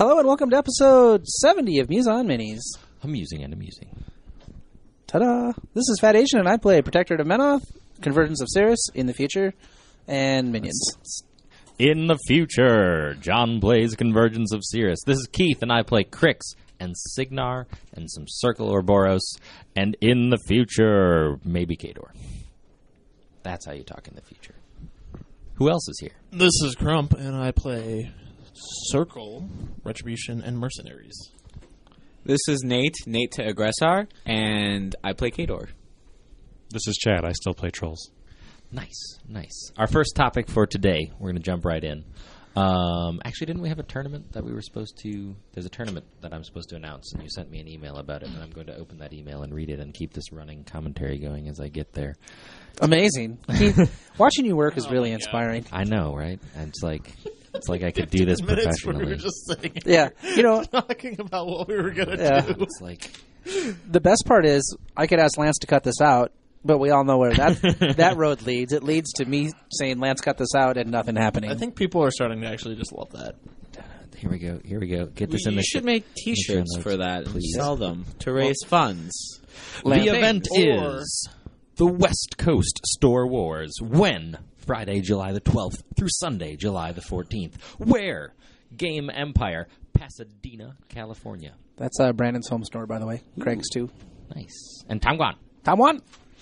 Hello and welcome to episode 70 of Muse on Minis. Amusing and amusing. Ta-da! This is Fat Asian and I play Protectorate of Menoth, Convergence of Cirrus in the future, and Minions. In the future, John plays Convergence of Cirrus. This is Keith, and I play Crix and Signar and some Circle Ouroboros. And in the future, maybe Khador. That's how you talk in the future. Who else is here? This is Crump, and I play Circle, Retribution, and Mercenaries. This is Nate to Aggressor, and I play Khador. This is Chad. I still play Trolls. Nice. Our first topic for today, we're going to jump right in. Actually, didn't we have a tournament that we were supposed to... There's a tournament that I'm supposed to announce, and you sent me an email about it, and I'm going to open that email and read it and keep this running commentary going as I get there. Amazing. Watching you work is really inspiring. I know, right? And it's like I could do this professionally. We were just sitting Yeah, you know, talking about what we were going to do. It's like... the best part is I could ask Lance to cut this out, but we all know where that road leads. It leads to me saying, Lance, cut this out, and nothing happening. I think people are starting to actually just love that. Here we go. Get this in You the... should make T-shirts for that and please. sell them to raise funds. The event Or- is the West Coast Store Wars. When? Friday, July the 12th through Sunday, July the 14th. Where? Game Empire, Pasadena, California. That's Brandon's home store, by the way. Craig's, too. Nice. And Taiwan. Taiwan!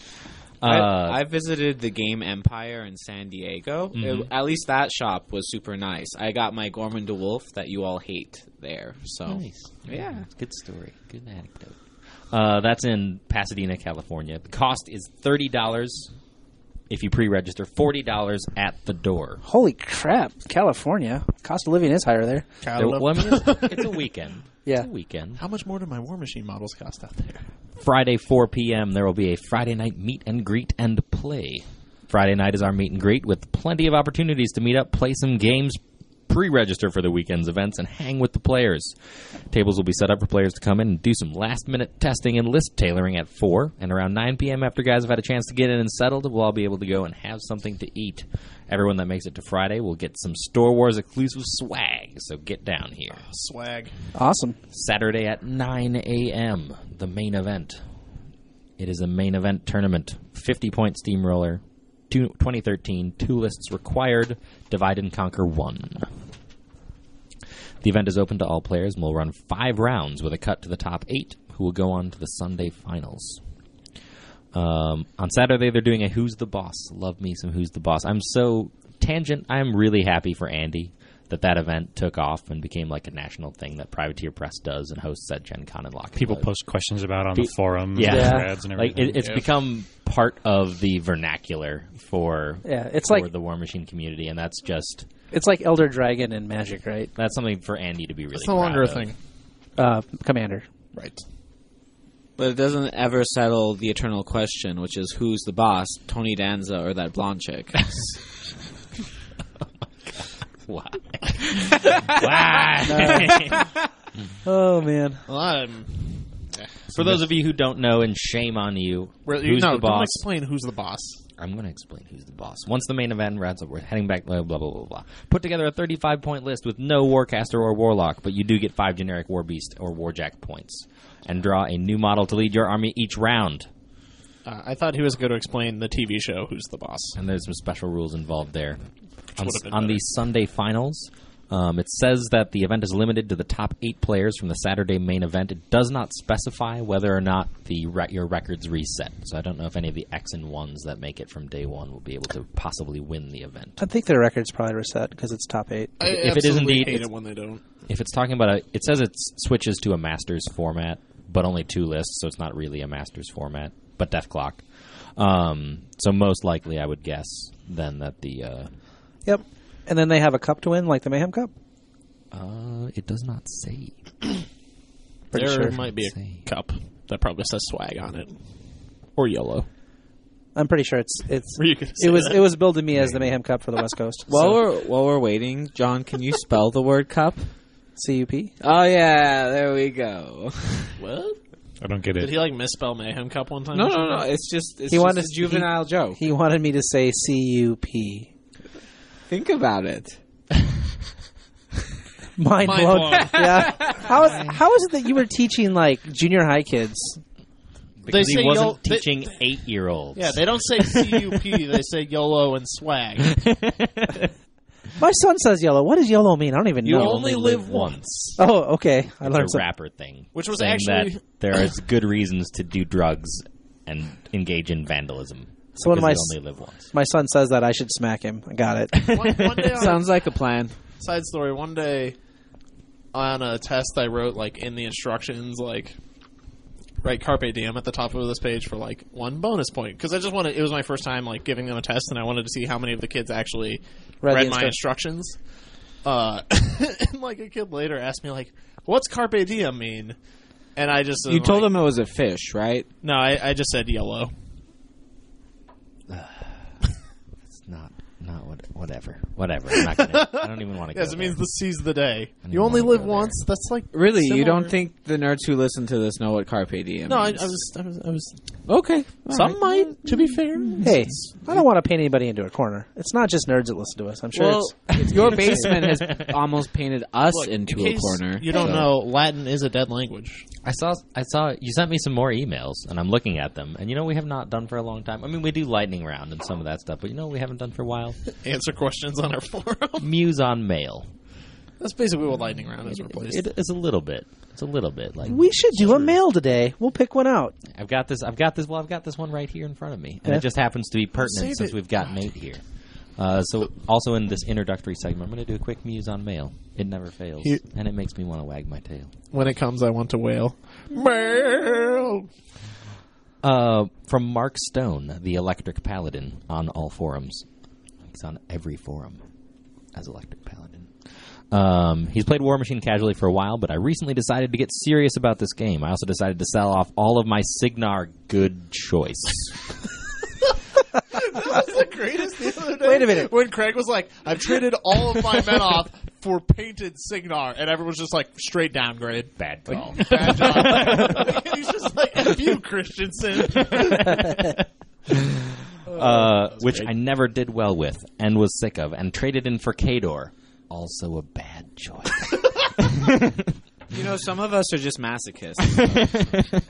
I visited the Game Empire in San Diego. At least that shop was super nice. I got my Gorman DeWolf that you all hate there. So Nice. Yeah. Good story. Good anecdote. That's in Pasadena, California. The cost is $30 if you pre-register, $40 at the door. Holy crap. California. Cost of living is higher there. Well, I mean, it's a weekend. Yeah. It's a weekend. How much more do my War Machine models cost out there? Friday, 4 p.m., there will be a Friday night meet and greet and play. Friday night is our meet and greet with plenty of opportunities to meet up, play some games, pre-register for the weekend's events, and hang with the players. Tables will be set up for players to come in and do some last-minute testing and list tailoring at 4. And around 9 p.m., after guys have had a chance to get in and settled, we'll all be able to go and have something to eat. Everyone that makes it to Friday will get some Store Wars exclusive swag, so get down here. Swag. Awesome. Saturday at 9 a.m., the main event. It is a main event tournament. 50-point steamroller, 2013, 2 lists required, divide and conquer 1. The event is open to all players and will run 5 rounds with a cut to the top 8, who will go on to the Sunday finals. On Saturday, they're doing a Who's the Boss. Love me some Who's the Boss. I'm so tangent. I'm really happy for Andy that event took off and became like a national thing that Privateer Press does and hosts at Gen Con and Lock and People Load. post questions about it on the forum, Yeah. and threads and Like everything. it's become part of the vernacular for It's for like the War Machine community, and that's just it's like Elder Dragon and Magic, right? that's something for Andy to be really It's no longer a proud of. thing. Commander. Right. But it doesn't ever settle the eternal question, which is who's the boss, Tony Danza or that blonde chick? Why? Why? Oh, man. Well, For those of you who don't know, and shame on you, who's the don't boss? explain who's the boss. I'm going to explain who's the boss. Once the main event wraps up, we're heading back, blah, blah, blah, blah, blah. Put together a 35-point list with no Warcaster or Warlock, but you do get 5 generic War Beast or Warjack points. And draw a new model to lead your army each round. I thought he was going to explain the TV show Who's the Boss. And there's some special rules involved there. would've been On better. the Sunday finals, it says that the event is limited to the top 8 players from the Saturday main event. It does not specify whether or not your records reset. So I don't know if any of the X and 1s that make it from day 1 will be able to possibly win the event. I think their record's probably reset because it's top 8. I If it is absolutely indeed- hate it's- it when they don't. If it's talking about it says it switches to a Masters format, but only 2 lists, so it's not really a Masters format, but Death Clock. So most likely, I would guess then that the Yep. And then they have a cup to win, like the Mayhem Cup? it does not say. Pretty There sure. might be a Say. cup that probably says swag on it. Or yellow. I'm pretty sure it's Were you gonna say it was that? it was billed to me as the Mayhem Cup for the West Coast. While we're waiting, John, can you spell the word cup? CUP. Oh yeah, there we go. What? I don't get Did it. he like misspell Mayhem Cup one time? No, or no, something? no. It's just He wanted a juvenile joke. He wanted me to say CUP. Think about it. Mind blown. Yeah. How is it that you were teaching like junior high kids? Because They say he wasn't they- teaching 8-year-olds. Yeah, they don't say CUP. They say YOLO and swag. My son says YOLO. What does YOLO mean? I don't even You know. only live once. Oh, okay. I It's learned a something. rapper thing. Which was saying actually- that there is good reasons to do drugs and engage in vandalism. So one of my because you only live once. My son says that I should smack him. I got it. One day on Sounds like a plan. side story. One day on a test, I wrote like in the instructions, like write carpe diem at the top of this page for like 1 bonus point because I just wanted. It was my first time like giving them a test, and I wanted to see how many of the kids actually Read the my instructions. And like a kid later asked me like, "What's carpe diem mean?" And I just You told him it was a fish, right? no. I just said yellow. It's not whatever. I'm not gonna, I don't even want to go Yes, it means there. the seize the day. don't You even only wanna live go there. once. That's like Really? You similar. don't think the nerds who listen to this know what carpe diem No, I means? was. Okay. Some might, to be fair. Hey, I don't want to paint anybody into a corner. It's not just nerds that listen to us. I'm sure Well, it's your basement has almost painted us Look, into in a case corner. You don't so- know, Latin is a dead language. I saw you sent me some more emails, and I'm looking at them. And we have not done for a long time. I mean, we do lightning round and some of that stuff, but we haven't done for a while. Answer questions on our forum. Muse on mail. That's basically what lightning round is replaced. It is a little bit. It's a little bit like we should do a mail today. We'll pick one out. I've got this. Well, I've got this one right here in front of me, and Yeah. it just happens to be pertinent Save since it. we've got Nate here. So, also in this introductory segment, I'm going to do a quick Muse on mail. It never fails, Here- and it makes me want to wag my tail. When it comes, I want to wail. Mail. From Mark Stone, the Electric Paladin, on all forums. He's on every forum as Electric Paladin. He's played War Machine casually for a while, but I recently decided to get serious about this game. I also decided to sell off all of my Signar good choice. That was the greatest the other day. Wait a minute. When Craig was like, I've traded all of my men off for painted Signar, and everyone's just like, straight downgrade. Bad call. Bad job. He's just like, F you, Christensen. Which I never did well with and was sick of, and traded in for Khador. Also a bad choice. Some of us are just masochists.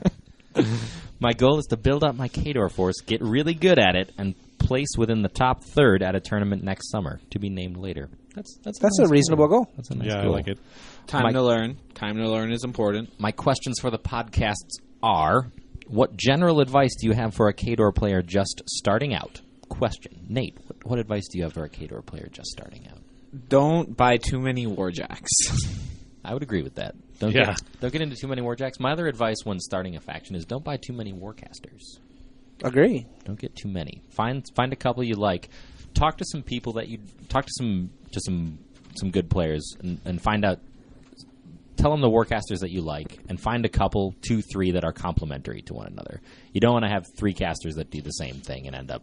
My goal is to build up my Khador force, get really good at it, and place within the top third at a tournament next summer, to be named later. That's a reasonable goal. That's a nice Yeah, I goal. like it. Time to learn. Time to learn is important. My questions for the podcasts are: what general advice do you have for a Khador player just starting out? Question: Nate, what advice do you have for a Khador player just starting out? Don't buy too many warjacks. I would agree with that. Don't get into too many warjacks. My other advice when starting a faction is don't buy too many warcasters. Agree. Don't get too many. Find a couple you like. Talk to some people that you talk to some good players and find out. Tell them the warcasters that you like, and find a couple, 2, 3 that are complementary to one another. You don't want to have 3 casters that do the same thing and end up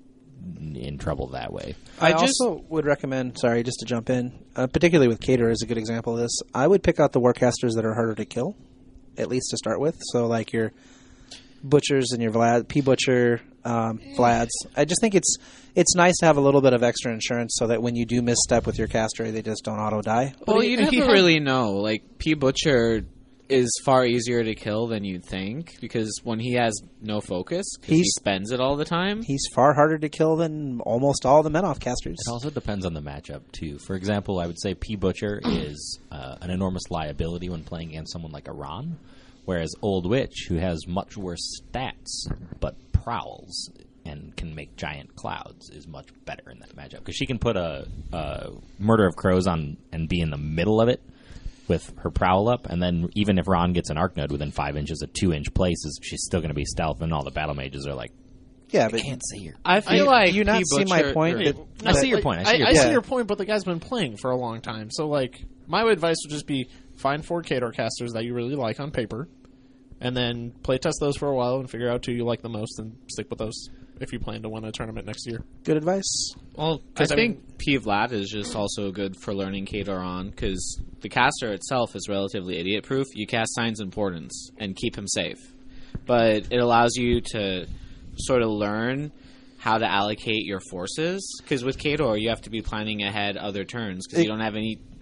in trouble that way. I also would recommend, sorry, just to jump in, particularly with Cater is a good example of this. I would pick out the warcasters that are harder to kill, at least to start with. So like your Butchers and your P-Butcher, Vlads. I just think it's nice to have a little bit of extra insurance so that when you do misstep with your caster, they just don't auto-die. Well, you never really know. Like, P-Butcher is far easier to kill than you'd think, because when he has no focus, because he spends it all the time. He's far harder to kill than almost all the men-off casters. It also depends on the matchup, too. For example, I would say P-Butcher is an enormous liability when playing against someone like Iran, whereas Old Witch, who has much worse stats, but prowls and can make giant clouds, is much better in that matchup. Because she can put a Murder of Crows on and be in the middle of it with her prowl up, and then even if Ron gets an Arc Node within 5 inches of 2-inch places, she's still going to be stealth, and all the battle mages are like, yeah, I but can't see her. I feel like do you not see my P-Butcher- point? I see your point. I Yeah. see your point, but the guy's been playing for a long time. So, like, my advice would just be find 4 Khador casters that you really like on paper, and then play test those for a while and figure out who you like the most and stick with those if you plan to win a tournament next year. good advice. Well, I think P Vlad is just also good for learning Khador on, because the caster itself is relatively idiot-proof. You cast Signs of Importance and keep him safe. But it allows you to sort of learn how to allocate your forces, because with Khador you have to be planning ahead other turns, because you don't have any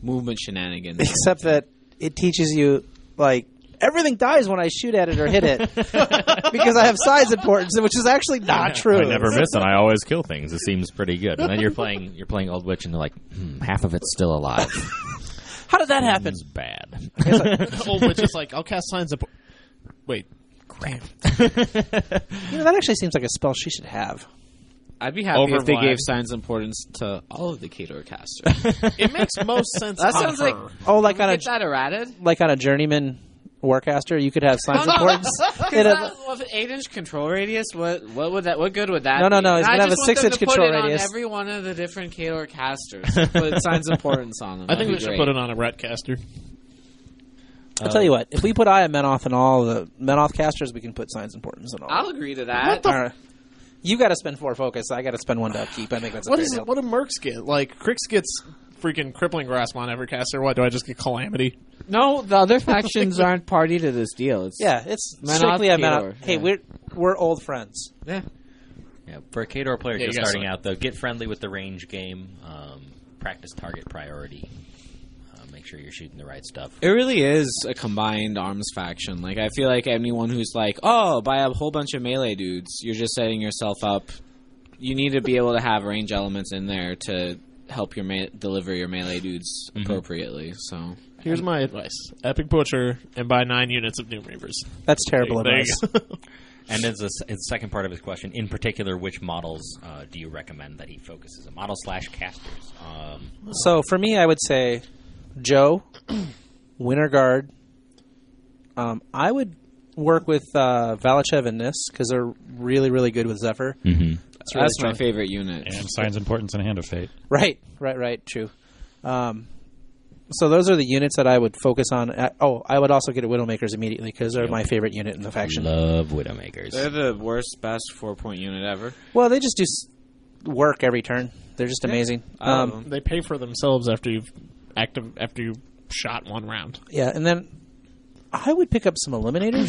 movement shenanigans. Except that it teaches you, like, everything dies when I shoot at it or hit it. Because I have size importance, which is actually not true. I never miss, and I always kill things. It seems pretty good. And then you're playing Old Witch, and they're like, half of it's still alive. How did that happen? It's bad. Old Witch is like, I'll cast Signs of... Wait. Crap. That actually seems like a spell she should have. I'd be happy Over if they Vlad. gave Signs Importance to all of the Khador casters. It makes most sense That on sounds her. like... Oh, like on a Get that errated? journeyman warcaster, you could have signs of importance. With an 8-inch control radius, what good would that No, be? he's gonna have a 6-inch control put it radius. on every one of the different Khador casters. Put Signs of Importance on them. I think we That'd be should great. put it on a Retcaster. I'll tell you what, if we put Eye of Menoth in all the Menoth casters, we can put signs of importance in all. I'll agree to that. All right. You got to spend 4 focus. I got to spend 1 to upkeep. I think that's a What fair is deal. what do Mercs get? Like, Crix gets freaking Crippling Grasp on every caster. What, do I just get Calamity? No, the other factions aren't party to this deal. It's Yeah, it's Menoth strictly a Khador, Menoth. Hey, yeah. we're old friends. Yeah. Yeah, for a Khador player Yeah, just you guys starting suck. out, though, get friendly with the range game. Practice target priority. Make sure you're shooting the right stuff. It really is a combined arms faction. Like, I feel like anyone who's like, oh, buy a whole bunch of melee dudes, you're just setting yourself up. You need to be able to have range elements in there to help your deliver your melee dudes appropriately. So Here's my advice. Epic Butcher and buy 9 units of Doom Reavers. That's terrible There you advice. go. And as the second part of his question, in particular, which models do you recommend that he focuses on? Model/casters. So for me, I would say Joe, Winter Guard. I would work with Valachev and Nis because they're really, really good with Zephyr. Mm-hmm. It's really that's my strong. favorite unit. And Signs Importance and Hand of Fate. Right, true. So those are the units that I would focus on. I would also get a Widowmakers immediately because they're my favorite unit in the faction. Love Widowmakers. They're the worst, best 4-point unit ever. Well, they just do work every turn. They're just amazing. They pay for themselves after you've shot 1 round. Yeah, and then I would pick up some Eliminators.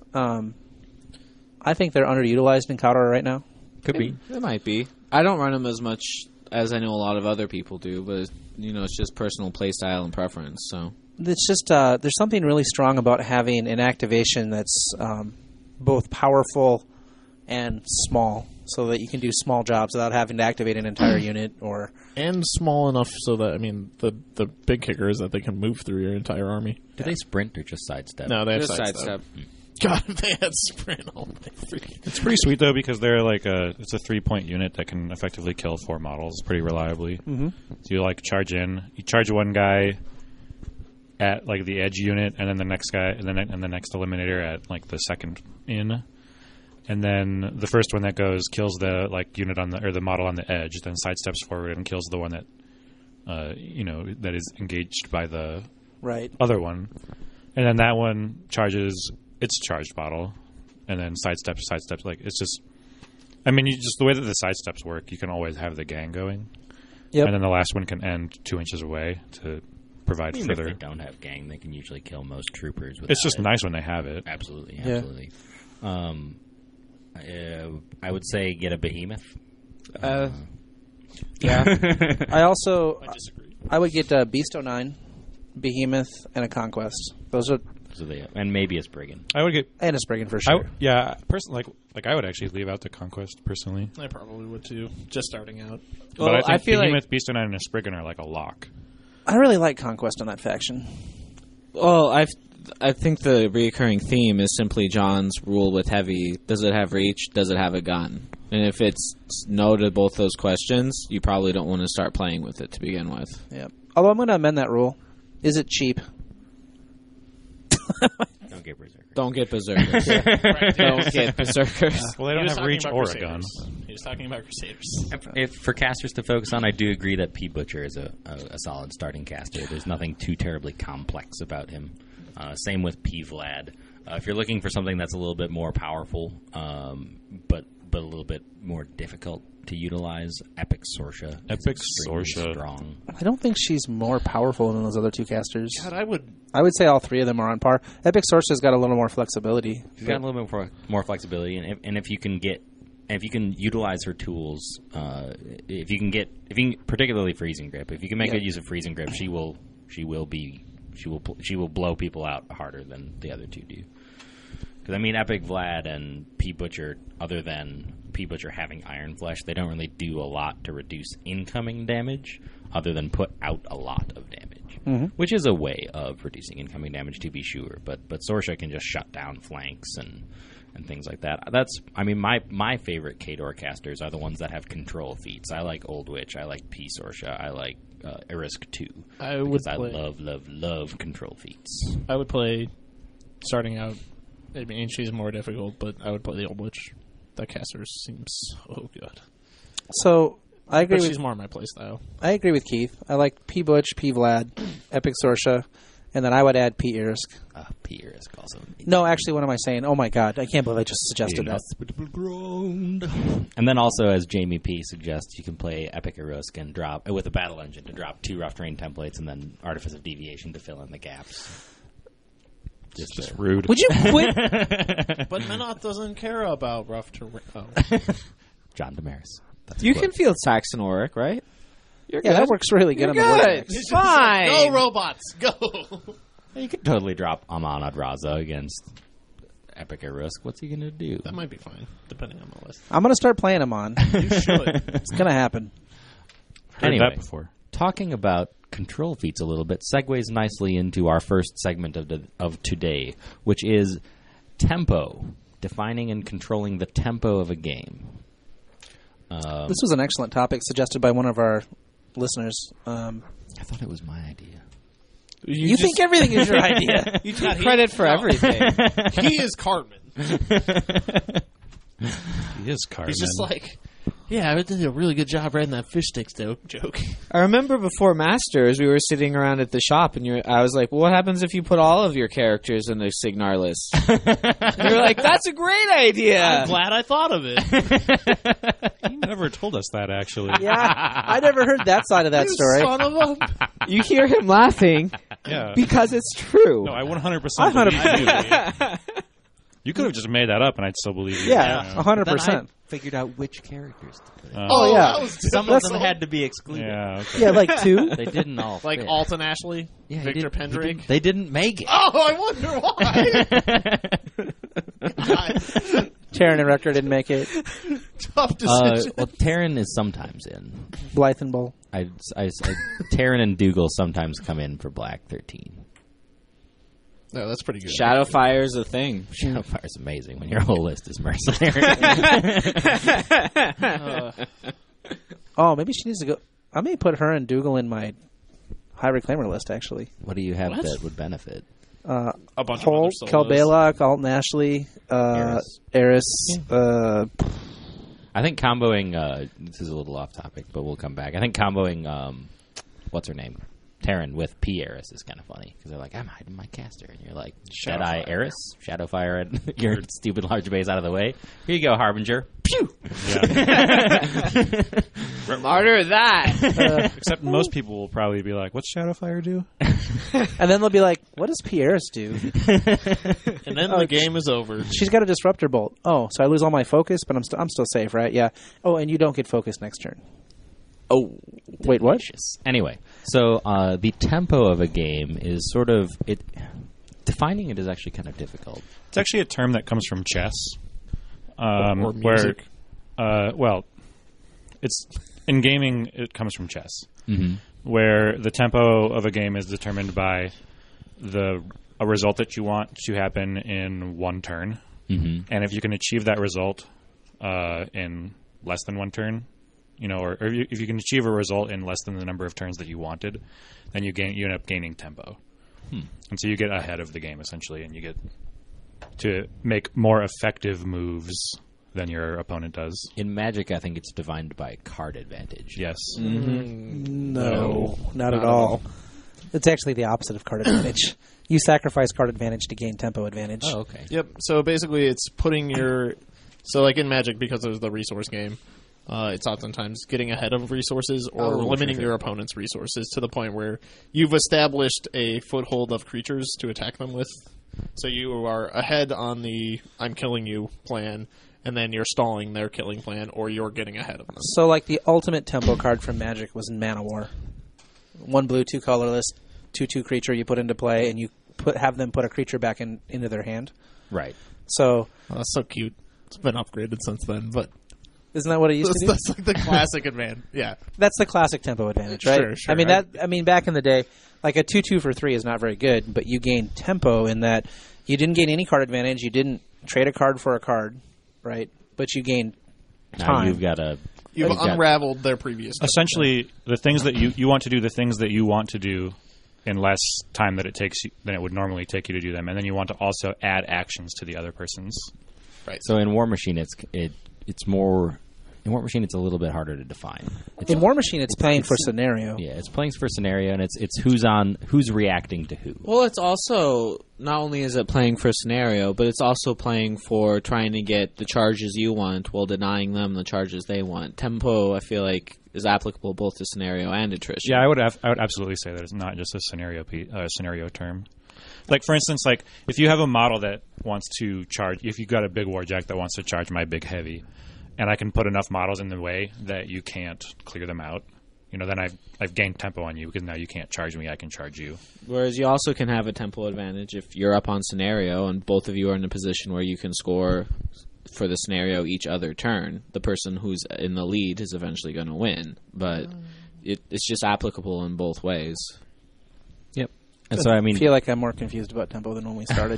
I think they're underutilized in Khador right now. Could be. It might be. I don't run them as much as I know a lot of other people do, but it's just personal playstyle and preference. So It's just there's something really strong about having an activation that's both powerful and small, so that you can do small jobs without having to activate an entire unit. Or And small enough so that, the big kicker is that they can move through your entire army. Do they sprint or just sidestep? No, they have just sidestep. God, if they had sprint. Oh, my freaking... It's pretty sweet though because they're it's a 3-point unit that can effectively kill 4 models pretty reliably. Mm-hmm. So you charge in, you charge one guy at the edge unit, and then the next guy, and the next eliminator at the second in, and then the first one that goes kills the unit on the model on the edge, then sidesteps forward and kills the one that that is engaged by the right. other one, and then that one charges its charged model, and then sidesteps. It's just, just the way that the sidesteps work, you can always have the gang going. Yep. And then the last one can end 2 inches away to provide Even if further. they don't have gang, they can usually kill most troopers. It's just without it. nice when they have it. Absolutely, Yeah. absolutely. I would say get a behemoth. Yeah. I also I disagree. I would get Beast 09, Behemoth, and a Conquest. Those are And maybe a Spriggan. I would get. and a Spriggan for sure. Personally, I would actually leave out the Conquest personally. I probably would too, just starting out. Well, But I I think feel Behemoth, Beast 09, and a Spriggan are a lock. I really like Conquest on that faction. Well, I think the reoccurring theme is simply John's rule with heavy. Does it have reach? Does it have a gun? And if it's no to both those questions, you probably don't want to start playing with it to begin with. Yeah. Although I'm going to amend that rule. Is it cheap? Don't get Berserker. Don't get berserkers. Don't get berserkers. Well, they don't have reach or a gun. He was talking about Crusaders. If for casters to focus on, I do agree that P. Butcher is a solid starting caster. There's nothing too terribly complex about him. Same with P. Vlad. If you're looking for something that's a little bit more powerful, but a little bit more difficult to utilize, Epic Sorsha. Epic is extremely Sorsha. strong. I don't think she's more powerful than those other 2 casters. God, I would. I would say all 3 of them are on par. Epic Sorcerer's got a little more flexibility. She's got a little bit more flexibility, and if you can utilize her tools, if you can particularly freezing grip, if you can make good use of freezing grip, she will She will blow people out harder than the other two do. Because, I mean, Epic Vlad and P. Butcher, other than P. Butcher having Iron Flesh, they don't really do a lot to reduce incoming damage other than put out a lot of damage, which is a way of reducing incoming damage, to be sure. But Sorsha can just shut down flanks and things like that. That's, I mean, my favorite Khador casters are the ones that have control feats. I like Old Witch. I like P. Sorsha. I like Irisk 2. I love control feats. I would play, starting out, I mean, she's more difficult, but I would play the Old Witch. That caster seems so good. So, I agree but she's more my playstyle. I agree with Keith. I like P. Butch, P. Vlad, Epic Sorsha, and then I would add P. Irisk. P. Irisk also. No, actually, what am I saying? Oh my god, I can't believe I just suggested that. And then also, as Jamie P. suggests, you can play Epic Irisk and drop, with a battle engine, to drop 2 rough terrain templates and then Artifice of Deviation to fill in the gaps. Just rude. Would you quit? But Menoth doesn't care about rough terrain. Oh. John Damaris. You can field Saxon Auric, right? You're Yeah, good. that works really good You're on the good. Vortex. It's fine. Go, robots, go! You could totally drop Aman Adraza against Epic Irisk. What's he going to do? That might be fine, depending on the list. I'm going to start playing him on. You should. It's going to happen. Heard Anyway, that before. talking about control feats a little bit segues nicely into our first segment of today, which is tempo, defining and controlling the tempo of a game. This was an excellent topic suggested by one of our listeners. I thought it was my idea. You think everything is your idea. You take credit for everything. He is Cartman. He is Cartman. He's just like, yeah, I did a really good job writing that fish sticks joke. I remember before Masters, we were sitting around at the shop, and I was like, well, what happens if you put all of your characters in the Signar list? And you were like, that's a great idea. I'm glad I thought of it. You never told us that, actually. Yeah, I never heard that side of that story. Son of a... You hear him laughing Yeah. because it's true. No, I 100% I believe you. You could have just made that up, and I'd still believe you. Yeah, 100%. Figured out which characters to put in. Oh, yeah. that was Some of them had to be excluded. Yeah, okay. Yeah, like 2. They didn't all like fit. Alton Ashley, Yeah, he Victor didn't- Pendrake. They didn't make it. Oh, I wonder why. God, Terran and Rector didn't make it. tough decision. Well, Terran is sometimes in. Blythe and Bull. Terran and Dougal sometimes come in for Black 13. No, that's pretty good. Shadowfire's a thing. Shadowfire's amazing when your whole list is mercenary. Oh, maybe she needs to go. I may put her and Dougal in my high reclaimer list, actually. What do you have What? that would benefit? A bunch Holt, of other solos. Kalbalok, Alton Ashley, Eris. I think comboing, this is a little off topic, but we'll come back. I think comboing, what's her name? Terran with P. Eris is kind of funny because they're like, I'm hiding my caster, and you're like, Jedi Eris, Shadowfire, and your stupid large base out of the way. Here you go, Harbinger. Pew! Smarter that. Except most people will probably be like, what's Shadowfire do? And then they'll be like, what does Pieris do? And then the game is over. She's got a Disruptor Bolt. Oh, so I lose all my focus, but I'm still safe, right? Yeah. Oh, and you don't get focus next turn. Oh, wait, what? Anyway, so the tempo of a game is sort of defining it is actually kind of difficult. It's actually a term that comes from chess. Or music. Well, it's in gaming. It comes from chess, Mm-hmm. where the tempo of a game is determined by a result that you want to happen in one turn, and if you can achieve that result in less than one turn, or if you can achieve a result in less than the number of turns that you wanted, then you end up gaining tempo, and so you get ahead of the game essentially, and you get to make more effective moves than your opponent does. In Magic, I think it's defined by card advantage. Yes. No, not at all. It's actually the opposite of card advantage. You sacrifice card advantage to gain tempo advantage. Oh, okay. Yep. So basically, it's putting your... So like in Magic, because of the resource game, it's oftentimes getting ahead of resources or limiting your opponent's resources to the point where you've established a foothold of creatures to attack them with. So you are ahead on the I'm killing you plan, and then you're stalling their killing plan, or you're getting ahead of them. So like the ultimate tempo card from Magic was in Mana War. 1 blue, 2 colorless, 2/2 creature you put into play, and you have them put a creature back into their hand. Right. So Oh, that's so cute. It's been upgraded since then, but isn't that what it used to do? that's like the classic advantage. Yeah. That's the classic tempo advantage, right? Sure. I mean, back in the day, like a 2/2 for 3 is not very good, but you gain tempo in that you didn't gain any card advantage. You didn't trade a card for a card, right? But you gained Now time. you've got a. You've got- unraveled their previous. Essentially, the things that you want to do, the things that you want to do in less time that it takes you, than it would normally take you to do them, and then you want to also add actions to the other person's. Right. So in War Machine, it's more. In War Machine, it's a little bit harder to define. In War Machine, it's playing for scenario. Yeah, it's playing for scenario, and it's who's reacting to who. Well, it's also not only is it playing for scenario, but it's also playing for trying to get the charges you want while denying them the charges they want. Tempo, I feel like, is applicable both to scenario and attrition. Yeah, I would absolutely say that it's not just a scenario term. Like, for instance, like if you have a model that wants to charge, if you've got a big warjack that wants to charge my big heavy, and I can put enough models in the way that you can't clear them out, then I've gained tempo on you because now you can't charge me, I can charge you. Whereas you also can have a tempo advantage if you're up on scenario and both of you are in a position where you can score for the scenario each other turn. The person who's in the lead is eventually going to win, but it's just applicable in both ways. Yep. And so I mean, I feel like I'm more confused about tempo than when we started.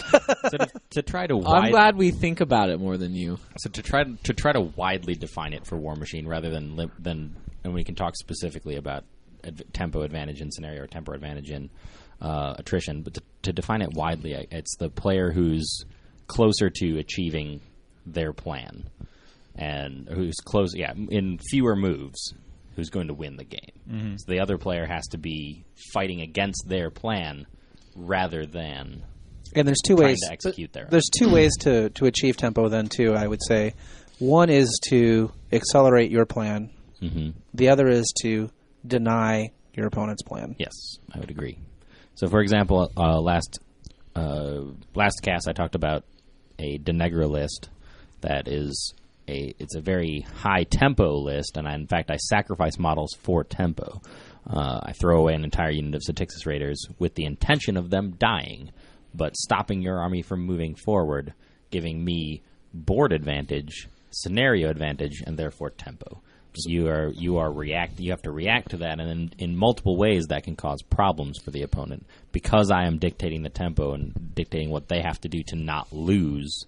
to try to I'm glad we think about it more than you. So to try to widely define it for War Machine rather than and we can talk specifically about tempo advantage in scenario or tempo advantage in attrition, but to define it widely, it's the player who's closer to achieving their plan and who's close, in fewer moves, who's going to win the game. Mm-hmm. So the other player has to be fighting against their plan rather than And there's two trying ways to execute their. There's two ways to achieve tempo. Then too, I would say, one is to accelerate your plan. Mm-hmm. The other is to deny your opponent's plan. Yes, I would agree. So, for example, last cast I talked about a Denegra list that is it's a very high tempo list, and in fact I sacrifice models for tempo. I throw away an entire unit of Satixis Raiders with the intention of them dying, but stopping your army from moving forward, giving me board advantage, scenario advantage, and therefore tempo. You have to react to that, and then in multiple ways that can cause problems for the opponent because I am dictating the tempo and dictating what they have to do to not lose.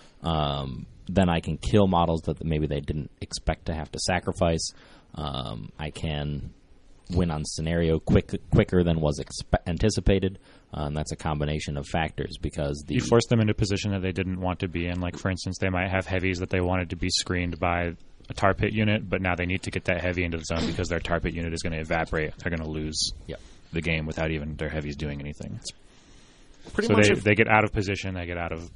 Then I can kill models that maybe they didn't expect to have to sacrifice. I can win on scenario quicker than was anticipated. And that's a combination of factors because you force them into a position that they didn't want to be in. Like, for instance, they might have heavies that they wanted to be screened by a tar pit unit, but now they need to get that heavy into the zone because their tar pit unit is going to evaporate. They're going to lose the game without even their heavies doing anything. Pretty much they get out of position. They get out of,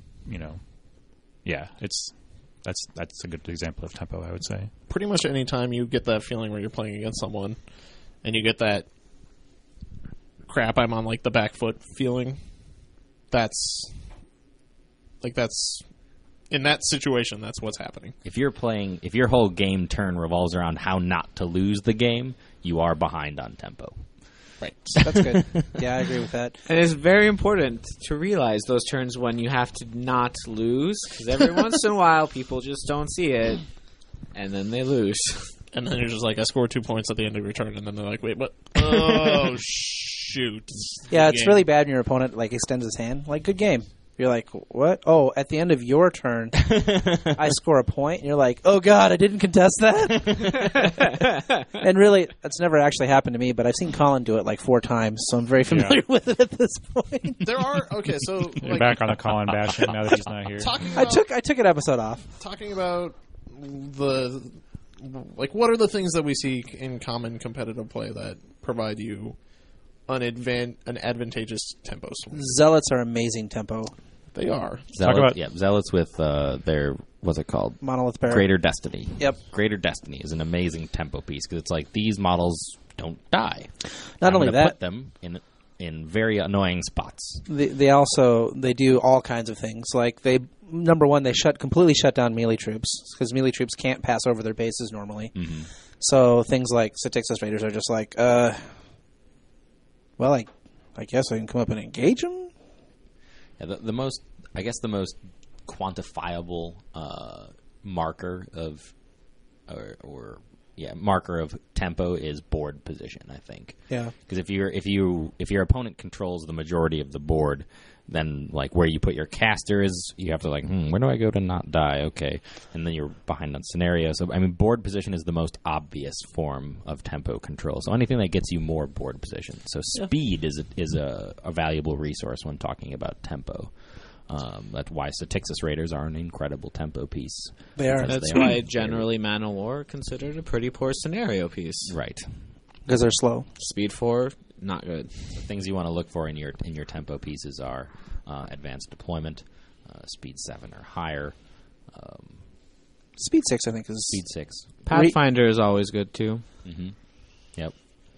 that's a good example of tempo, I would say. pretty much any time you get that feeling where you're playing against someone and you get that crap, I'm on like the back foot feeling, that's in that situation, that's what's happening. if your whole game turn revolves around how not to lose the game, you are behind on tempo. Right. That's good. Yeah, I agree with that. And it's very important to realize those turns when you have to not lose, because every once in a while people just don't see it, and then they lose. And then you're just like, I scored 2 points at the end of your turn, and then they're like, wait, what? Oh, shoot. Yeah, it's Game. really bad when your opponent like extends his hand. Like, good game. You're like, what? Oh, at the end of your turn, I score a point, and you're like, oh god, I didn't contest that. And really, that's never actually happened to me, but I've seen Colin do it like 4 times, so I'm very familiar with it at this point. There are, okay, so... You're back on the Colin bashing now that he's not here. Talking I took an episode off. Talking about what are the things that we see in common competitive play that provide you an advantageous tempo swing? Zealots are amazing tempo. They are. Zealots with their, what's it called? Monolith Bear. Greater Destiny. Yep. Greater Destiny is an amazing tempo piece because it's like these models don't die. Not I'm only gonna that, put them in very annoying spots. they do all kinds of things. Like number one, they completely shut down melee troops because melee troops can't pass over their bases normally. Mm-hmm. So things like Satixis Raiders are just like, Well, I guess I can come up and engage him. Yeah, the most quantifiable marker of marker of tempo is board position, I think. Yeah. Because if your opponent controls the majority of the board, then like where you put your caster is, you have to like, where do I go to not die? Okay, and then you're behind on scenario. So I mean, board position is the most obvious form of tempo control. So anything that gets you more board position. So speed is a valuable resource when talking about tempo. That's why Styxis Raiders are an incredible tempo piece. They are. That's why generally Man of War are considered a pretty poor scenario piece. Right. Because they're slow. Speed 4, not good. The things you want to look for in your tempo pieces are advanced deployment, speed 7 or higher, Speed 6, I think, is... speed 6. Pathfinder is always good, too. Yep.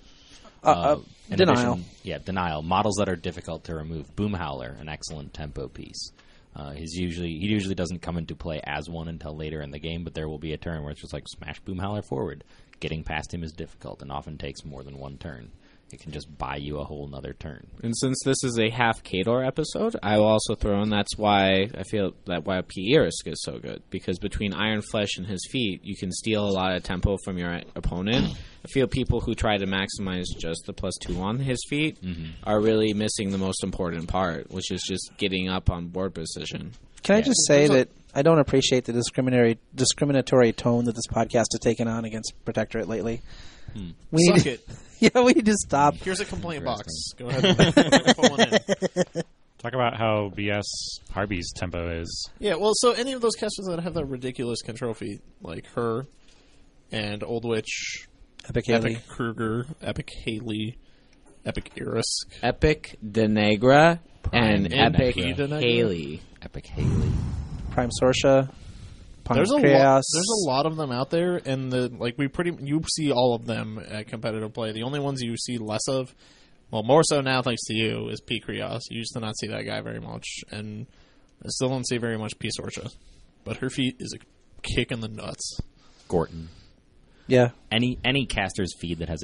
In Denial. addition, Denial. Models that are difficult to remove. Boom Howler, an excellent tempo piece. He usually doesn't come into play as one until later in the game, but there will be a turn where it's just like smash Boom Howler forward. Getting past him is difficult and often takes more than one turn. It can just buy you a whole nother turn. And since this is a half Khador episode, I will also throw in that's why I feel that why Pieris is so good. Because between Iron Flesh and his feet, you can steal a lot of tempo from your opponent. I feel people who try to maximize just the +2 on his feet are really missing the most important part, which is just getting up on board position. Can I just say that I don't appreciate the discriminatory tone that this podcast has taken on against Protectorate lately. We Suck need to, it. Yeah, we need to stop. Here's a complaint box. Go ahead and pull one in. Talk about how BS Harby's tempo is. Yeah, well, so any of those casters that have that ridiculous control feat, like her and Old Witch, Epic Haley. Epic Kruger, Epic Haley, Epic Iris, Epic Denegra and Epic Denegra. Haley. Epic Haley. Prime Sorsha. There's a Pancreas. lot of them out there, and you see all of them at competitive play. The only ones you see less of, well, more so now thanks to you, is P. Krios. You used to not see that guy very much, and I still don't see very much P. Sorcha. But her feat is a kick in the nuts. Gorton. Yeah. Any caster's feat that has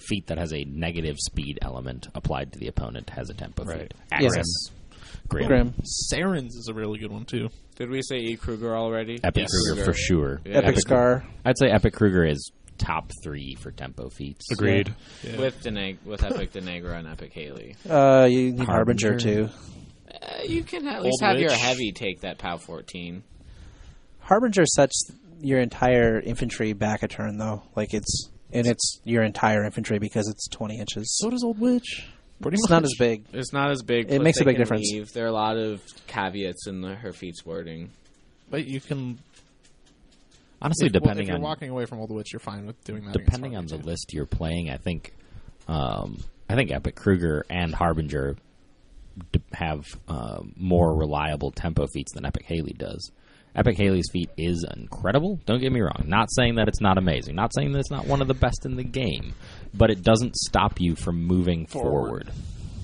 a negative speed element applied to the opponent has a tempo feat. Yes. Grim. Saren's is a really good one, too. Did we say E. Kruger already? Epic Kruger for sure. Yeah. Epic Scar. I'd say Epic Kruger is top 3 for tempo feats. Agreed. Yeah. With Epic Denegra and Epic Haley. You need Harbinger, too. You can at least Old have your Witch. heavy take that POW 14. Harbinger sets your entire infantry back a turn, though. It's your entire infantry because it's 20 inches. So does Old Witch. Pretty It's much. not as big. It's not as big. It but makes they a big can difference. leave. There are a lot of caveats in her feat's wording. But you can... Honestly, if depending you're on walking away from Old Witch, you're fine with doing that. depending on against the Harbinger, list you're playing, I think Epic Kruger and Harbinger have more reliable tempo feats than Epic Haley does. Epic Haley's feat is incredible. Don't get me wrong. Not saying that it's not amazing. Not saying that it's not one of the best in the game. But it doesn't stop you from moving forward.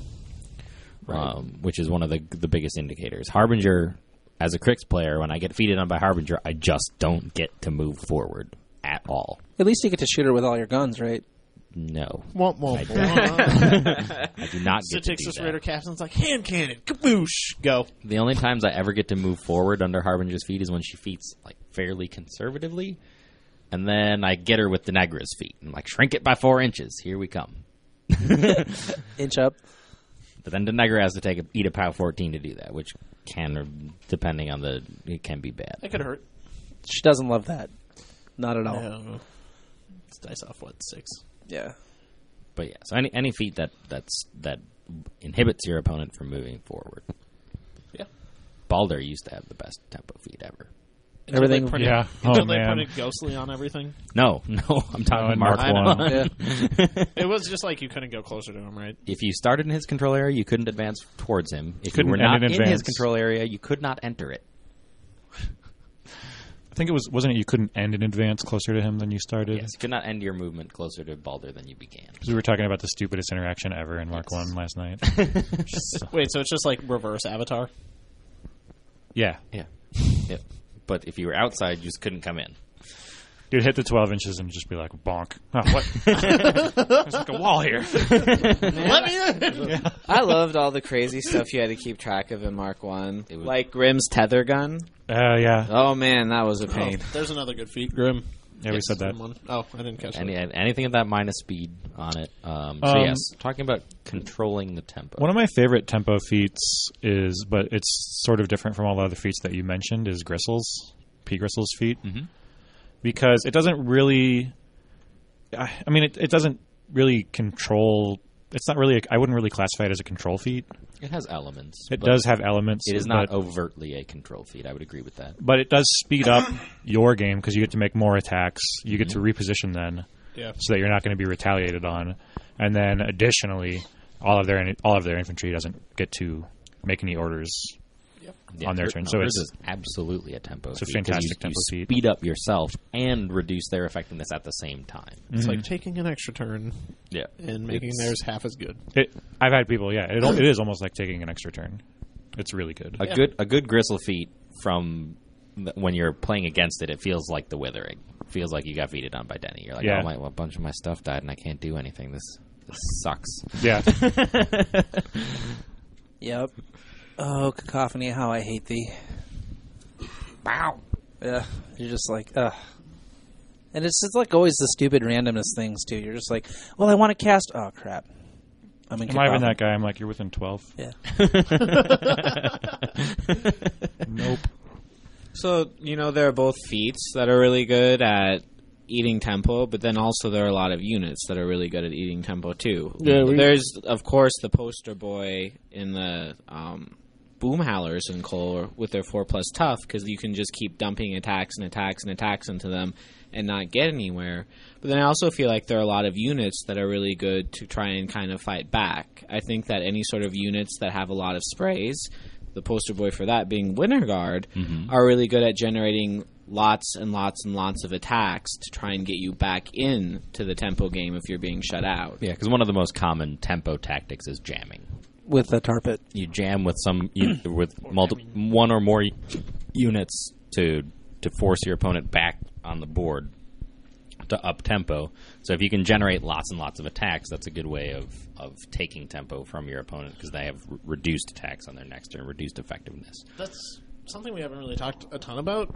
Which is one of the biggest indicators. Harbinger, as a Crix player, when I get feeded on by Harbinger, I just don't get to move forward at all. At least you get to shoot her with all your guns, right? No. Womp, womp, I womp. I do not get to do Styxis that. Raider Captain's like, hand cannon, kaboosh, go. The only times I ever get to move forward under Harbinger's feet is when she feats fairly conservatively, and then I get her with Denegra's feet. I'm like, shrink it by 4 inches. Here we come. Inch up. But then Denegra has to eat a POW 14 to do that, which can, depending on it can be bad. That could hurt. She doesn't love that. Not at all. No. It's dice off, 6? Yeah. But yeah, so any feat that inhibits your opponent from moving forward. Yeah. Baldur used to have the best tempo feat ever. Everything- Until they Yeah. Until Oh, they man. put it ghostly on everything. No, I'm talking in Mark Mark 1. one. Yeah. It was just like you couldn't go closer to him, right? If you started in his control area, you couldn't advance towards him. If you Couldn't were end not in in his advance. control area, you could not enter it. I think wasn't it you couldn't end in advance closer to him than you started? Yes, you could not end your movement closer to Baldur than you began. Because we were talking about the stupidest interaction ever in Mark 1 last night. Wait, so it's just like reverse Avatar? Yeah. Yeah. Yep. But if you were outside, you just couldn't come in. You'd hit the 12 inches and just be like, bonk. Oh, what? There's like a wall here. Let me in. Yeah. I loved all the crazy stuff you had to keep track of in Mark 1. Like Grimm's tether gun. Yeah. Oh, man, that was a pain. There's another good feat, Grim. Yeah, we said that. One. Oh, I didn't catch that. Anything at that minus speed on it. So yes, talking about controlling the tempo. One of my favorite tempo feats is, but it's sort of different from all the other feats that you mentioned, is Gristle's, P. Gristle's feat. Mm-hmm. Because it doesn't really, I mean, it doesn't really control, it's not really, I wouldn't really classify it as a control feat. It has elements. It does have elements. It is not overtly a control feat. I would agree with that. But it does speed up your game because you get to make more attacks. You get to reposition then, so that you're not going to be retaliated on. And then additionally, all of their infantry doesn't get to make any orders on their turn. So it's absolutely a tempo. It's a feat, fantastic tempo you feat. speed up yourself and reduce their effectiveness at the same time. It's like taking an extra turn and making theirs half as good. I've had people, it is almost like taking an extra turn. It's really good. A good Gristle feat from when you're playing against it, it feels like the Withering. It feels like you got beaten on by Denny. You're like, a bunch of my stuff died and I can't do anything. This sucks. Yeah. Yep. Oh, Cacophony, how I hate thee. Wow. Yeah, you're just like, ugh. And it's like always the stupid randomness things, too. You're just like, well, I want to cast... Oh, crap. I'm in Am I even that guy? I'm like, you're within 12. Yeah. Nope. So, there are both feats that are really good at eating tempo, but then also there are a lot of units that are really good at eating tempo, too. Yeah, There's, of course, the poster boy in the... Boomhowlers in Cole with their 4+ tough, because you can just keep dumping attacks and attacks and attacks into them and not get anywhere. But then I also feel like there are a lot of units that are really good to try and kind of fight back. I think that any sort of units that have a lot of sprays, the poster boy for that being Winter Guard, are really good at generating lots and lots and lots of attacks to try and get you back in to the tempo game if you're being shut out. Yeah, because one of the most common tempo tactics is jamming. With a tar pit. You jam with one or more units to force your opponent back on the board to up tempo. So if you can generate lots and lots of attacks, that's a good way of taking tempo from your opponent because they have reduced attacks on their next turn, reduced effectiveness. That's something we haven't really talked a ton about.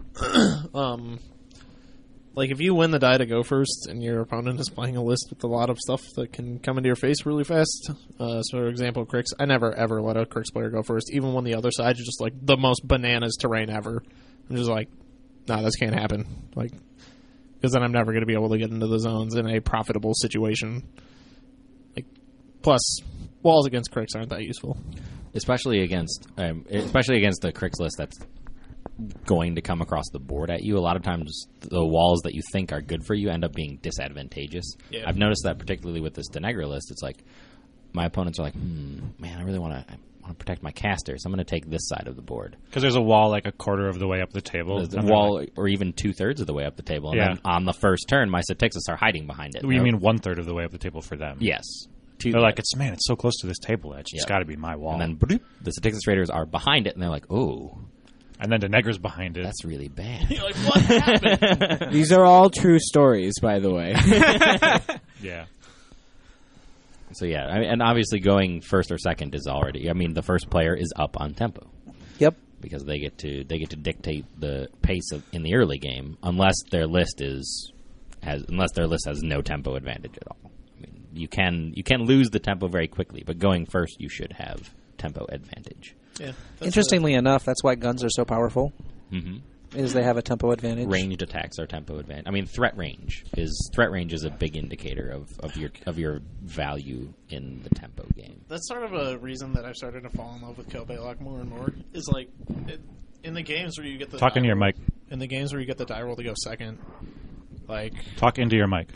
Like, if you win the die to go first and your opponent is playing a list with a lot of stuff that can come into your face really fast, so for example, Crix, I never ever let a Crix player go first, even when the other side is just like the most bananas terrain ever. I'm just like, nah, this can't happen. Like, because then I'm never going to be able to get into the zones in a profitable situation. Like, plus, walls against Crix aren't that useful. Especially against the Crix list that's going to come across the board at you. A lot of times the walls that you think are good for you end up being disadvantageous. Yeah. I've noticed that particularly with this Denegra list. It's like my opponents are like, man, I really want to protect my caster, so I'm going to take this side of the board. Because there's a wall like a quarter of the way up the table. The wall, or even 2/3 of the way up the table. And then on the first turn, my Satixis are hiding behind it. You mean 1/3 of the way up the table for them? Yes. They're like, it's so close to this table edge. It's got to be my wall. And then the Satixis Raiders are behind it, and they're like, oh. And then Denegra's behind it. That's really bad. You're like, what happened? These are all true stories, by the way. Yeah. So yeah, and obviously going first or second is already. I mean, the first player is up on tempo. Yep. Because they get to dictate the pace in the early game, unless their list has no tempo advantage at all. I mean, you can lose the tempo very quickly, but going first, you should have tempo advantage. Yeah. Interestingly enough, that's why guns are so powerful. Mm-hmm. Is they have a tempo advantage. Ranged attacks are tempo advantage. I mean, threat range is a big indicator of your value in the tempo game. That's sort of a reason that I've started to fall in love with Kel Baylock more and more. Is like in the games where you get the talk into your mic. In the games where you get the die roll to go second, like talk into your mic.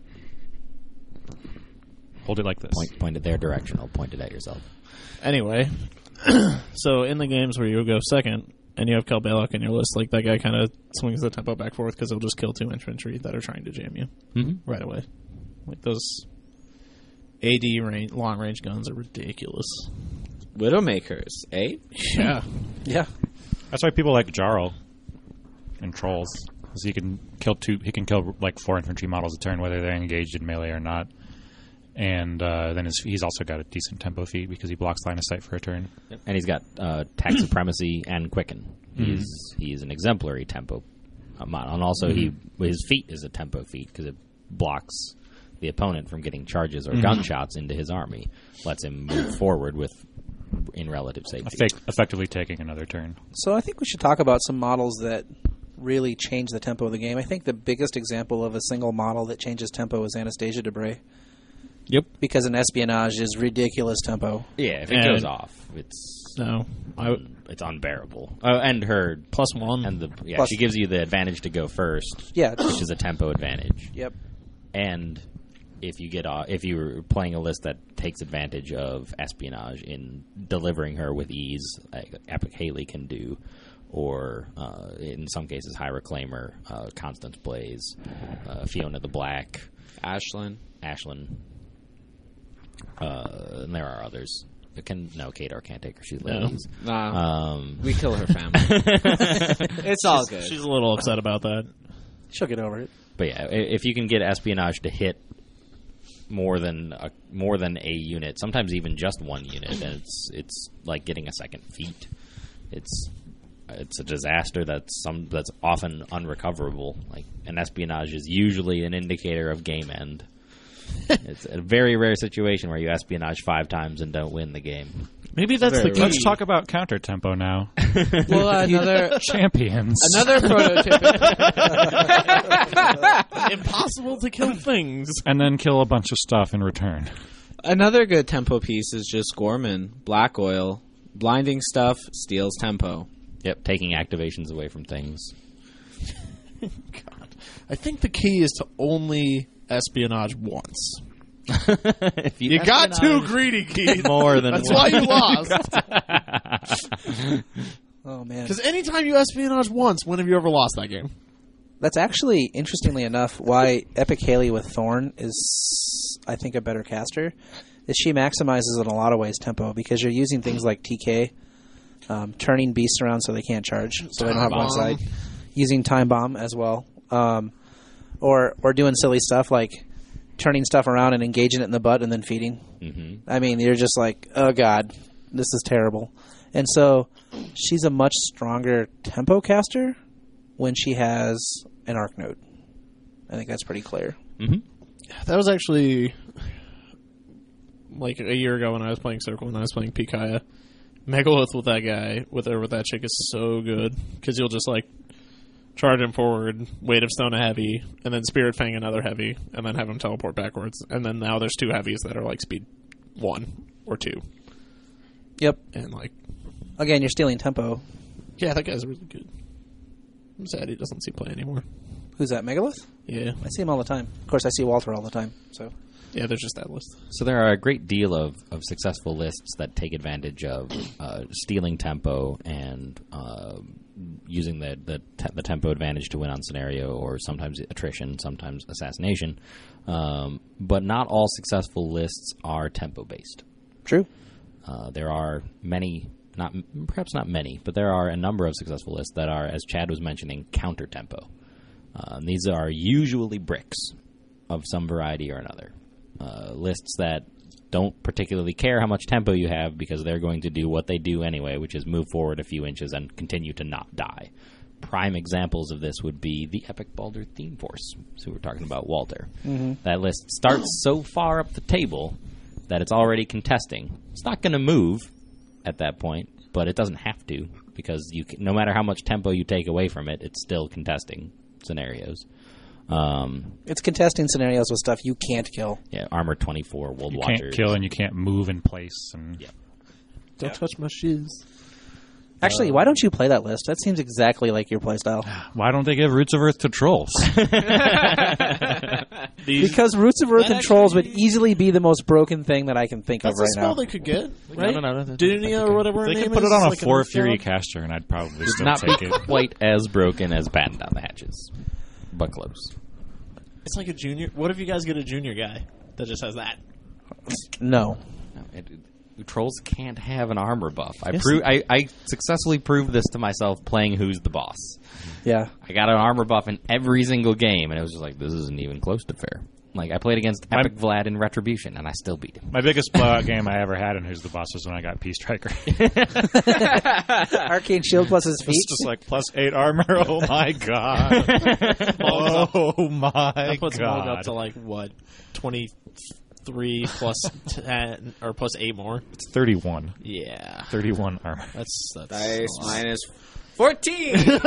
Hold it like this. Point it their direction. I'll point it at yourself. Anyway, so in the games where you go second and you have Kel Baylock in your list, like that guy kind of swings the tempo back forth because he'll just kill 2 infantry that are trying to jam you right away. Like those AD long range guns are ridiculous. Widowmakers, eh? Yeah. Yeah. That's why people like Jarl and Trolls, because he can He can kill like 4 infantry models a turn, whether they're engaged in melee or not. And then he's also got a decent tempo feat because he blocks line of sight for a turn. And he's got tax supremacy and quicken. He's an exemplary tempo model, and also his feat is a tempo feat because it blocks the opponent from getting charges or gunshots into his army, lets him move forward in relative safety. Effectively taking another turn. So I think we should talk about some models that really change the tempo of the game. I think the biggest example of a single model that changes tempo is Anastasia Debray. Yep. Because in Espionage is ridiculous tempo. Yeah, if it goes off, it's unbearable. And her +1, and she gives you the advantage to go first. Yeah, which is a tempo advantage. Yep. And if you're playing a list that takes advantage of Espionage in delivering her with ease, like Epic Haley can do, or in some cases High Reclaimer, Constance Blaze, Fiona the Black, Ashlyn. And there are others. Kadar can't take her. She's ladies. We kill her family. It's all good. She's a little upset about that. She'll get over it. But yeah, if you can get Espionage to hit more than a unit, sometimes even just one unit, then it's like getting a second feat. It's a disaster that's often unrecoverable. Like an Espionage is usually an indicator of game end. It's a very rare situation where you Espionage 5 times and don't win the game. Maybe that's the key. Let's talk about counter tempo now. Well, another champions. Another prototypical. Impossible to kill things. And then kill a bunch of stuff in return. Another good tempo piece is just Gorman. Black Oil. Blinding stuff steals tempo. Yep, taking activations away from things. God. I think the key is to only Espionage once. If you got too greedy, Keith. More than That's one. why you lost. Oh, man. Because anytime you Espionage once, when have you ever lost that game? That's actually, interestingly enough, why Epic Haley with Thorn is, I think, a better caster. Is she maximizes in a lot of ways tempo because you're using things like TK, turning beasts around so they can't charge, so they don't have one side, using Time Bomb as well, or doing silly stuff like turning stuff around and engaging it in the butt and then feeding. Mm-hmm. I mean, you're just like, oh god, this is terrible. And so she's a much stronger tempo caster when she has an arc node. I think that's pretty clear. Mm-hmm. That was actually like a year ago when I was playing Circle and I was playing Pikaya. Megalith with that guy, with that chick is so good because you'll just like charge him forward, Weight of Stone a heavy, and then Spirit Fang another heavy, and then have him teleport backwards. And then now there's 2 heavies that are like speed 1 or 2. Yep. And like, again, you're stealing tempo. Yeah, that guy's really good. I'm sad he doesn't see play anymore. Who's that, Megalith? Yeah. I see him all the time. Of course, I see Walter all the time. So Yeah, there's just that list. So there are a great deal of successful lists that take advantage of stealing tempo and using the tempo advantage to win on scenario, or sometimes attrition, sometimes assassination. But not all successful lists are tempo-based. true. There are many, perhaps not many, but there are a number of successful lists that are, as Chad was mentioning, counter-tempo. These are usually bricks of some variety or another. Lists that don't particularly care how much tempo you have because they're going to do what they do anyway, which is move forward a few inches and continue to not die. Prime examples of this would be the Epic Baldur Theme Force. So we're talking about Walter. Mm-hmm. That list starts so far up the table that it's already contesting. It's not going to move at that point, but it doesn't have to because no matter how much tempo you take away from it, it's still contesting scenarios. It's contesting scenarios with stuff you can't kill. Yeah, Armor 24, World You Watchers. can't kill and you can't move in place. And Yeah. Don't touch my shiz. Actually, why don't you play that list? That seems exactly like your playstyle. why don't they give Roots of Earth to trolls? Because Roots of Earth and Trolls would easily be the most broken thing that I can think of That's right a spell now. they could get, right? No. Dunia or whatever her They name could put is, it on a like 4 Earth Fury god. caster, and I'd probably Would still not take be it. quite as broken as Batten Down the Hatches, but close. It's like a junior. What if you guys get a junior guy that just has that? No. trolls can't have an armor buff. I successfully proved this to myself playing Who's the Boss. Yeah. I got an armor buff in every single game, and it was just like, this isn't even close to fair. Like, I played against Epic Vlad in Retribution, and I still beat him. My biggest blowout game I ever had in Who's the Boss was when I got Peace Striker. Arcane Shield plus his feet. It's just like +8 armor. Oh my god. Oh my That puts Mulg up god. to like what 23 plus 10 or plus 8 more. It's 31. Yeah, 31 armor. that's Dice a lot. minus 14.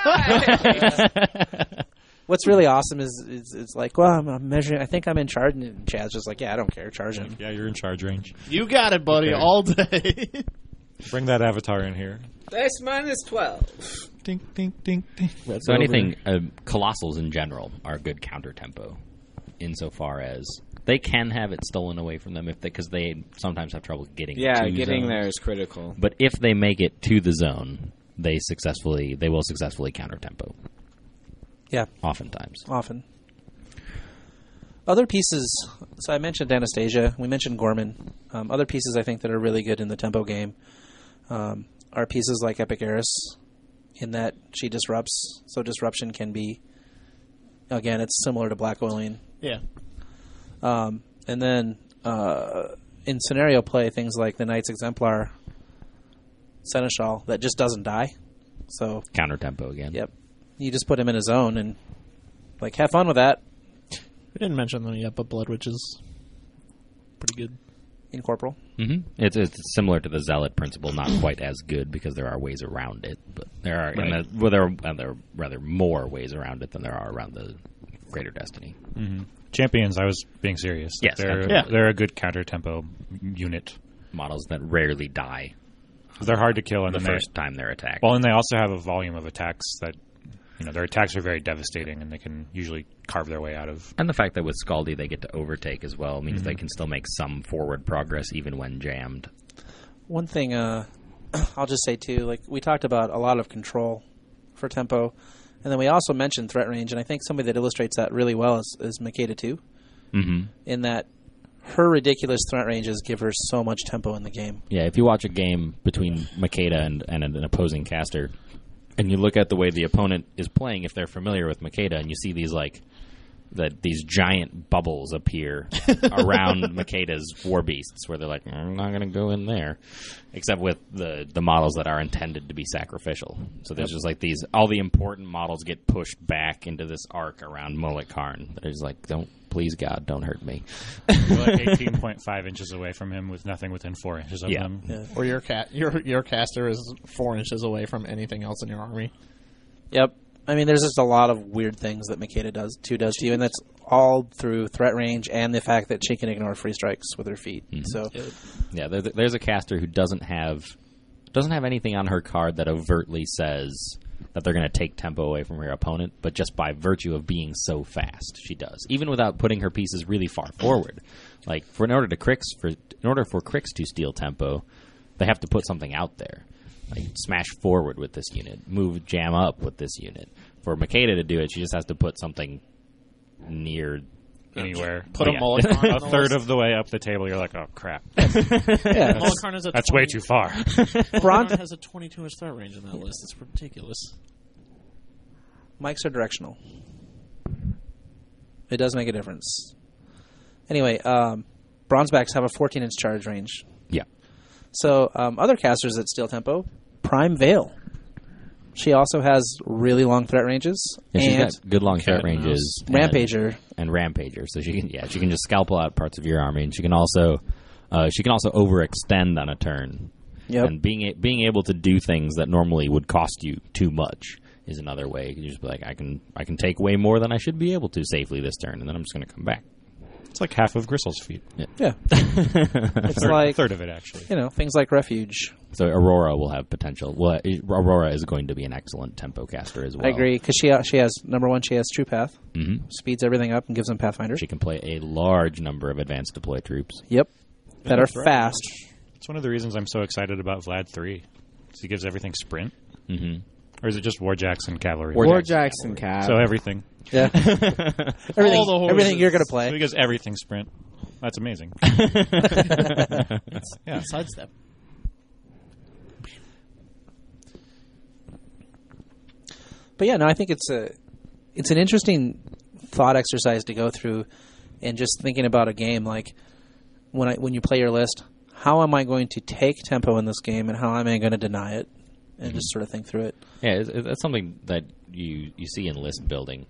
What's really awesome is it's like, well, I'm measuring. I think I'm in charge, and Chad's just like, yeah, I don't care, charge him. Yeah, you're in charge range. You got it, buddy, Okay. all day. Bring that avatar in here. Dice minus 12. Ding, ding, ding, ding. So anything, Colossals in general are good counter tempo, insofar as they can have it stolen away from them because they sometimes have trouble getting Yeah, to getting zones. there is critical. But if they make it to the zone, they will successfully counter tempo. Yeah, Oftentimes. often. Other pieces. So I mentioned Anastasia. We mentioned Gorman. Other pieces I think that are really good in the tempo game are pieces like Epic Eris, in that she disrupts. So disruption can be, again, it's similar to Black Oiling. Yeah, And then in scenario play, things like the Knight's Exemplar, Seneschal, that just doesn't die. So, Counter tempo again. yep. You just put him in a zone and, like, have fun with that. we didn't mention them yet, but Blood Witch is pretty good. Incorporeal. Mm-hmm. It's similar to the Zealot principle, not quite as good because there are ways around it, but there are there are rather more ways around it than there are around the Greater Destiny. Champions, I was being serious. Yes, they're a good counter tempo unit. Models that rarely die They're hard to kill, and the then first time they're attacked. and they also have a volume of attacks that, their attacks are very devastating, and they can usually carve their way out of. And the fact that with Scaldi they get to overtake as well means they can still make some forward progress even when jammed. One thing I'll just say, too, like, we talked about a lot of control for tempo, and then we also mentioned threat range, and I think somebody that illustrates that really well is Makeda, too, in that her ridiculous threat ranges give her so much tempo in the game. Yeah, if you watch a game between Makeda and an opposing caster, and you look at the way the opponent is playing, if they're familiar with Makeda, and you see these these giant bubbles appear around Makeda's war beasts, where they're like, I'm not going to go in there, except with the models that are intended to be sacrificial. So there's just like all the important models get pushed back into this arc around Mullet Karn. There's like, please God, don't hurt me. You're like 18.5 inches away from him with nothing within 4 inches of them. Yeah. Or your caster is 4 inches away from anything else in your army. Yep. I mean, there's just a lot of weird things that Makeda does to you, and that's all through threat range and the fact that she can ignore free strikes with her feet. So, Yeah, there's a caster who doesn't have anything on her card that overtly says that they're going to take tempo away from her opponent, but just by virtue of being so fast, she does, even without putting her pieces really far forward. Like in order for Crix to steal tempo, they have to put something out there, like smash forward with this unit, jam up with this unit. For Makeda to do it, she just has to put something near Anywhere. Put a Mullet Karn A on the third list. of the way up the table, you're like, oh, crap. yeah. Mullet Karn is a That's way too far. Mullet Bron- Karn has a 22-inch threat range in that list. It's ridiculous. mics are directional. It does make a difference. Anyway, Bronzebacks have a 14-inch charge range. Yeah. So other casters that steal tempo, Prime Veil. She also has really long threat ranges. Yeah, she's and got good long threat Cat and ranges. Rampager. And Rampager. So she can just scalpel out parts of your army, and she can also overextend on a turn. Yep. And being able to do things that normally would cost you too much is another way. You can just be like, I can take way more than I should be able to safely this turn, and then I'm just going to come back. It's like half of Gristle's feet. Yeah. It's like, A third of it, actually. things like Refuge. So Aurora will have potential. Well, Aurora is going to be an excellent tempo caster as well. I agree, because she has, number one, she has True Path. Mm-hmm. Speeds everything up and gives them Pathfinder. She can play a large number of advanced deploy troops. Yep. That are fast. It's one of the reasons I'm so excited about Vlad 3. He gives everything sprint. Mm-hmm. Or is it just Warjacks and Cavalry? Warjacks and Cav. So everything. Yeah. All the horses. everything you're going to So play. he gives everything sprint. That's amazing. Yeah. Sidestep. But yeah, no, I think it's an interesting thought exercise to go through, and just thinking about a game like when you play your list, how am I going to take tempo in this game, and how am I going to deny it, and just sort of think through it. Yeah, that's something that you see in list building.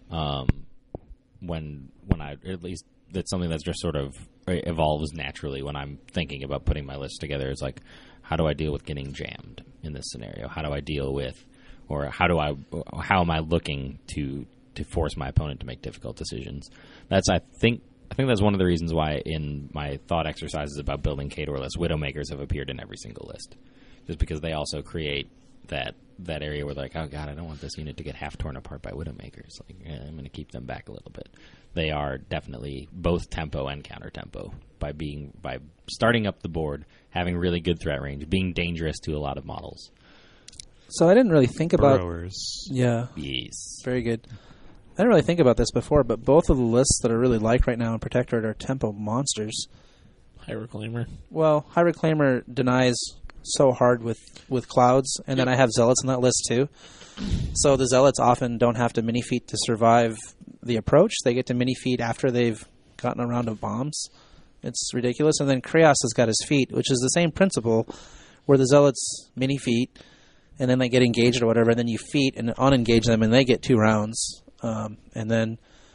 When I, at least that's something that's just sort of evolves naturally when I'm thinking about putting my list together. It's like, how do I deal with getting jammed in this scenario? How do I deal with, or how am I looking to force my opponent to make difficult decisions? I think that's one of the reasons why in my thought exercises about building Khador lists, Widowmakers have appeared in every single list, just because they also create that area where they're like, oh god, I don't want this unit to get half torn apart by Widowmakers. Like, I'm going to keep them back a little bit. They are definitely both tempo and counter tempo by starting up the board, having really good threat range, being dangerous to a lot of models. So I didn't really think about... Burrowers. Yeah. Yes. Very good. I didn't really think about this before, but both of the lists that I really like right now in Protectorate are tempo monsters. High Reclaimer. Well, High Reclaimer denies so hard with clouds, and then I have Zealots in that list too. So the Zealots often don't have to mini-feat to survive the approach. They get to mini-feat after they've gotten a round of bombs. It's ridiculous. And then Kreos has got his feat, which is the same principle, where the Zealots mini-feat, and then they get engaged or whatever, and then you feat and unengage them, and they get 2 rounds. And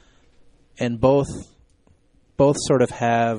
both sort of have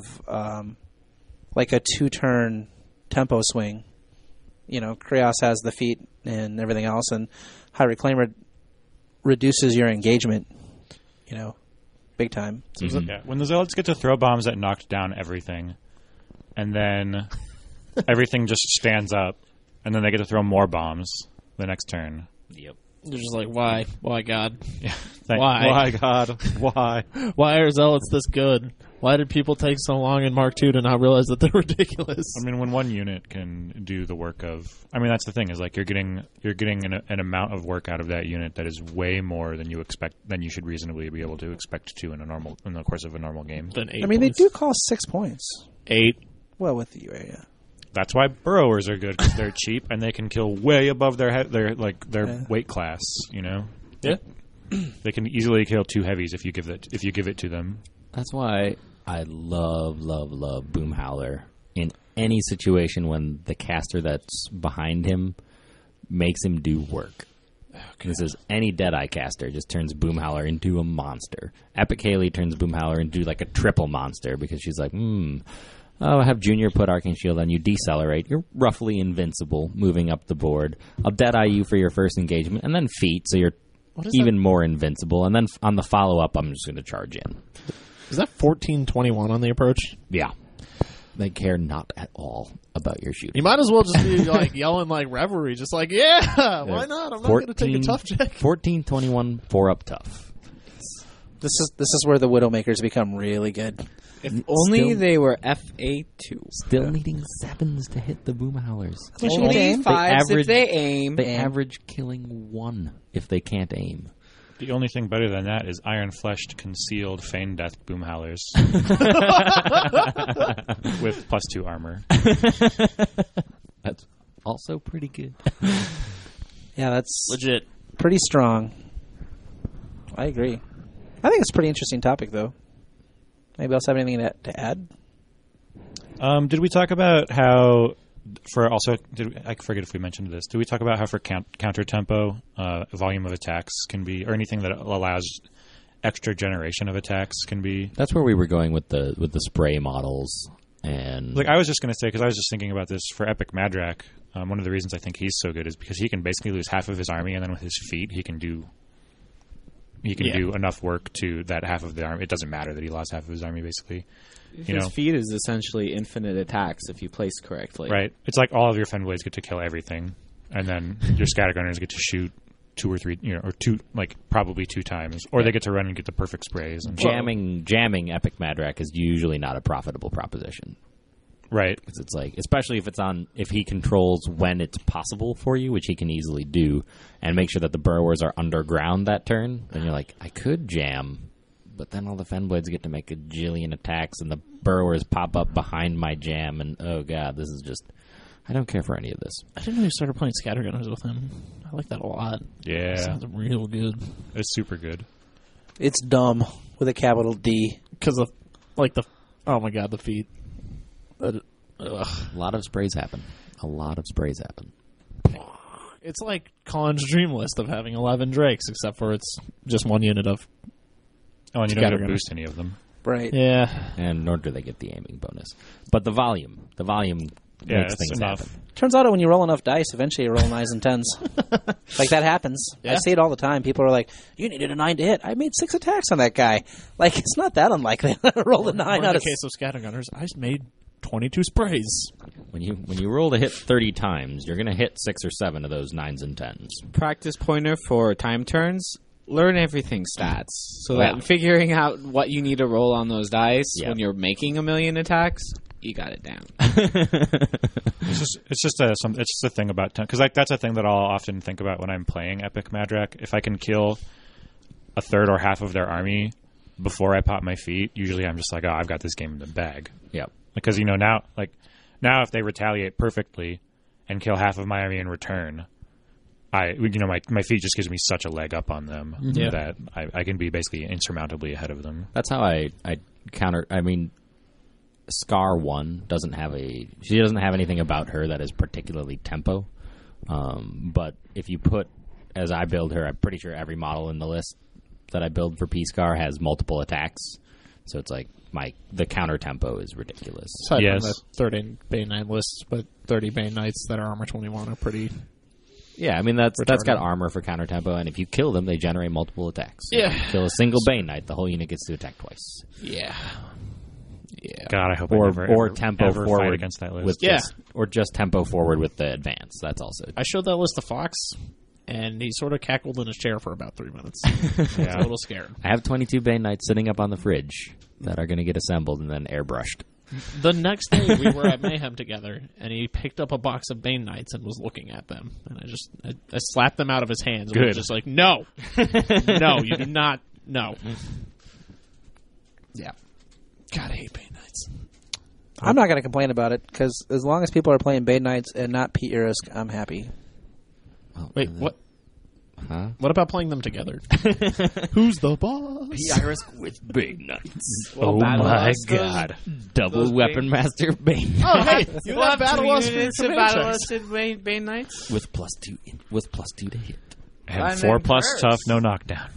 like a 2-turn tempo swing. You know, Kreos has the feat and everything else, and High Reclaimer reduces your engagement, you know, big time. Mm-hmm. Yeah, when the Zealots get to throw bombs that knocked down everything, and then everything just stands up, and then they get to throw more bombs the next turn. Yep. You're just like, why? Why, God? Yeah. Why? Why, God? Why? Why are Zealots this good? Why did people take so long in Mark II to not realize that they're ridiculous? I mean, when one unit can do the work of... I mean, that's the thing, is like you're getting an amount of work out of that unit that is way more than you should reasonably be able to expect to in the course of a normal game. Than 8 I mean, points. they do cost 6 points. 8. Well, with the UA, yeah. That's why Burrowers are good, because they're cheap and they can kill way above their weight class. You know, Yeah. they can easily kill 2 heavies if you give it to them. That's why I love Boom Howler in any situation when the caster that's behind him makes him do work. This is any Deadeye caster just turns Boom Howler into a monster. Epic Haley turns Boom Howler into like a triple monster because she's like, I have Junior put Arcane Shield on you, decelerate. You're roughly invincible moving up the board. I'll Deadeye you for your first engagement, and then feat, so you're even more invincible. And then on the follow-up, I'm just going to charge in. Is that 1421 on the approach? Yeah. They care not at all about your shooting. You might as well just be like yelling like Revelry, just like, yeah, why not? I'm not going to take a tough check. 1421, 4-up tough. This is where the Widowmakers become really good. If only they were FA2. Still needing 7s to hit the Boom Howlers. Only 5s if they aim. They average killing 1 if they can't aim. The only thing better than that is iron-fleshed, concealed, feign death Boom Howlers with +2 armor. That's also pretty good. Yeah, that's Legit. pretty strong. I agree. I think it's a pretty interesting topic, though. Anybody else have anything to add? Did we talk about how I forget if we mentioned this. Did we talk about how for counter tempo, volume of attacks can be, or anything that allows extra generation of attacks can be? That's where we were going with the spray models. And Like, I was just going to say, because I was just thinking about this for Epic Madrak, one of the reasons I think he's so good is because he can basically lose half of his army, and then with his feet, he can do enough work to that half of the army. It doesn't matter that he lost half of his army, basically. His feat is essentially infinite attacks if you place correctly. Right. It's like all of your Fenblades get to kill everything, and then your Scattergunners get to shoot 2 or 3, or 2, like probably 2 times, or they get to run and get the perfect sprays. And jamming Epic Madrak is usually not a profitable proposition. Right. Because it's like, especially if he controls when it's possible for you, which he can easily do, and make sure that the Burrowers are underground that turn, then you're like, I could jam but then all the Fenblades get to make a jillion attacks, and the Burrowers pop up behind my jam, and oh god, this is just... I don't care for any of this. I didn't know you started playing Scattergunners with him. I like that a lot. Yeah. Sounds real good. It's super good. It's dumb with a capital D. Because of, like, oh my god, the feet. A lot of sprays happen. It's like Colin's dream list of having 11 Drakes, except for it's just one unit of... Oh, and you don't get to Scattergunners. boost any of them. Right. Yeah. And nor do they get the aiming bonus. But the volume Yeah, makes it's things enough. happen. Turns out when you roll enough dice, eventually you roll 9s and 10s. Like, that happens. Yeah. I see it all the time. People are like, you needed a 9 to hit. I made 6 attacks on that guy. Like, it's not that unlikely to roll a 9 Or in out the of... case of Scattergunners, I made 22 sprays. When you roll to hit 30 times, you're going to hit 6 or 7 of those 9s and 10s. Practice pointer for time turns. Learn everything stats. So Yeah. that figuring out what you need to roll on those dice Yeah. when you're making a million attacks, you got it down. It's just a thing about because like that's a thing that I'll often think about when I'm playing Epic Madrak. If I can kill a third or half of their army before I pop my feet, usually I'm just like, oh, I've got this game in the bag. Yep. Because now if they retaliate perfectly and kill half of my army in return, my feet just gives me such a leg up on them Yeah. that I can be basically insurmountably ahead of them. That's how I counter. I mean, Scar 1 doesn't have anything about her that is particularly tempo. But if you put, as I build her, I'm pretty sure every model in the list that I build for P-Scar has multiple attacks. So it's like the counter tempo is ridiculous. Aside Yes. from the 30 Bane Knight lists, but 30 Bane Knights that are armor 21 are pretty... Yeah, I mean that's Retarded. got armor for counter tempo, and if you kill them, they generate multiple attacks. Yeah. If you kill a single Bane Knight, the whole unit gets to attack twice. Yeah. Yeah. God, I hope Or I never tempo ever fight forward against that list. with Yeah. just tempo forward with the advance. That's also I showed that list to Fox, and he sort of cackled in his chair for about 3 minutes. I was a little scared. I have 22 Bane Knights sitting up on the fridge that are going to get assembled and then airbrushed. The next day, we were at Mayhem together, and he picked up a box of Bane Knights and was looking at them. And I slapped them out of his hands. And was Good. just like, no. No, you do not. No. Yeah. God, I hate Bane Knights. I'm not going to complain about it, because as long as people are playing Bane Knights and not Pete Urisk, I'm happy. Wait, what? Huh? What about playing them together? Who's the boss? Iris with Bane Knights. Oh my God. Double those Weapon Master Bane Oh, hey, you We'll have have Battle two Lust units for of command Battle checks. Lusted Bane Knights. with +2 to hit. And I'm 4+ impressed. tough, no knockdown.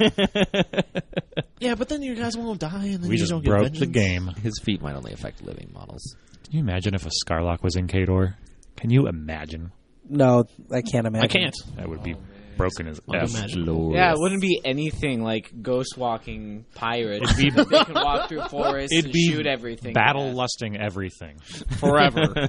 Yeah, but then you guys won't die, and then We you just don't get broke vengeance. the game. His feet might only affect living models. Can you imagine if a Scarlock was in Kador? Can you imagine? No, I can't imagine. I can't. That would be broken as I'll F. imagine. Glorious. Yeah, it wouldn't be anything like ghost walking pirates. They can walk through forests It'd and be shoot everything. Battle Yeah. lusting everything. Forever.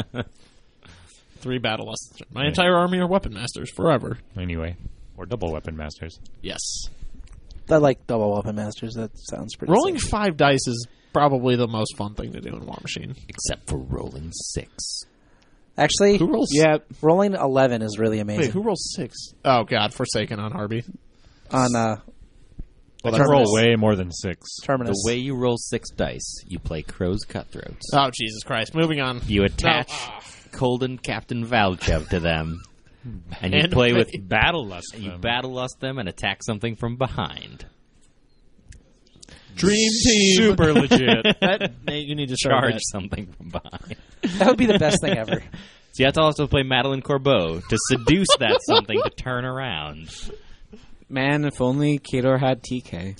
3 Battle Lusts. My entire army are Weapon Masters. Forever. Anyway. Or double weapon masters. Yes. I like double weapon masters. That sounds pretty Rolling sick. 5 dice is probably the most fun thing to do in War Machine. Except for rolling 6. Actually, Who rolls? Yeah, rolling 11 is really amazing. Wait, who rolls 6? Oh, God. Forsaken on Harvey. On Well, I Terminus. roll way more than 6. Terminus. The way you roll 6 dice, you play Crow's Cutthroats. Oh, Jesus Christ. Moving on. You attach Colden Captain Valchev to them, and you play with Battle lust. you battle lust them and attack something from behind. Dream Team. Super legit. Nate, you need to start Charge that. something from behind. That would be the best thing ever. So you have to also play Madeline Corbeau to seduce that something to turn around. man, if only Kador had TK.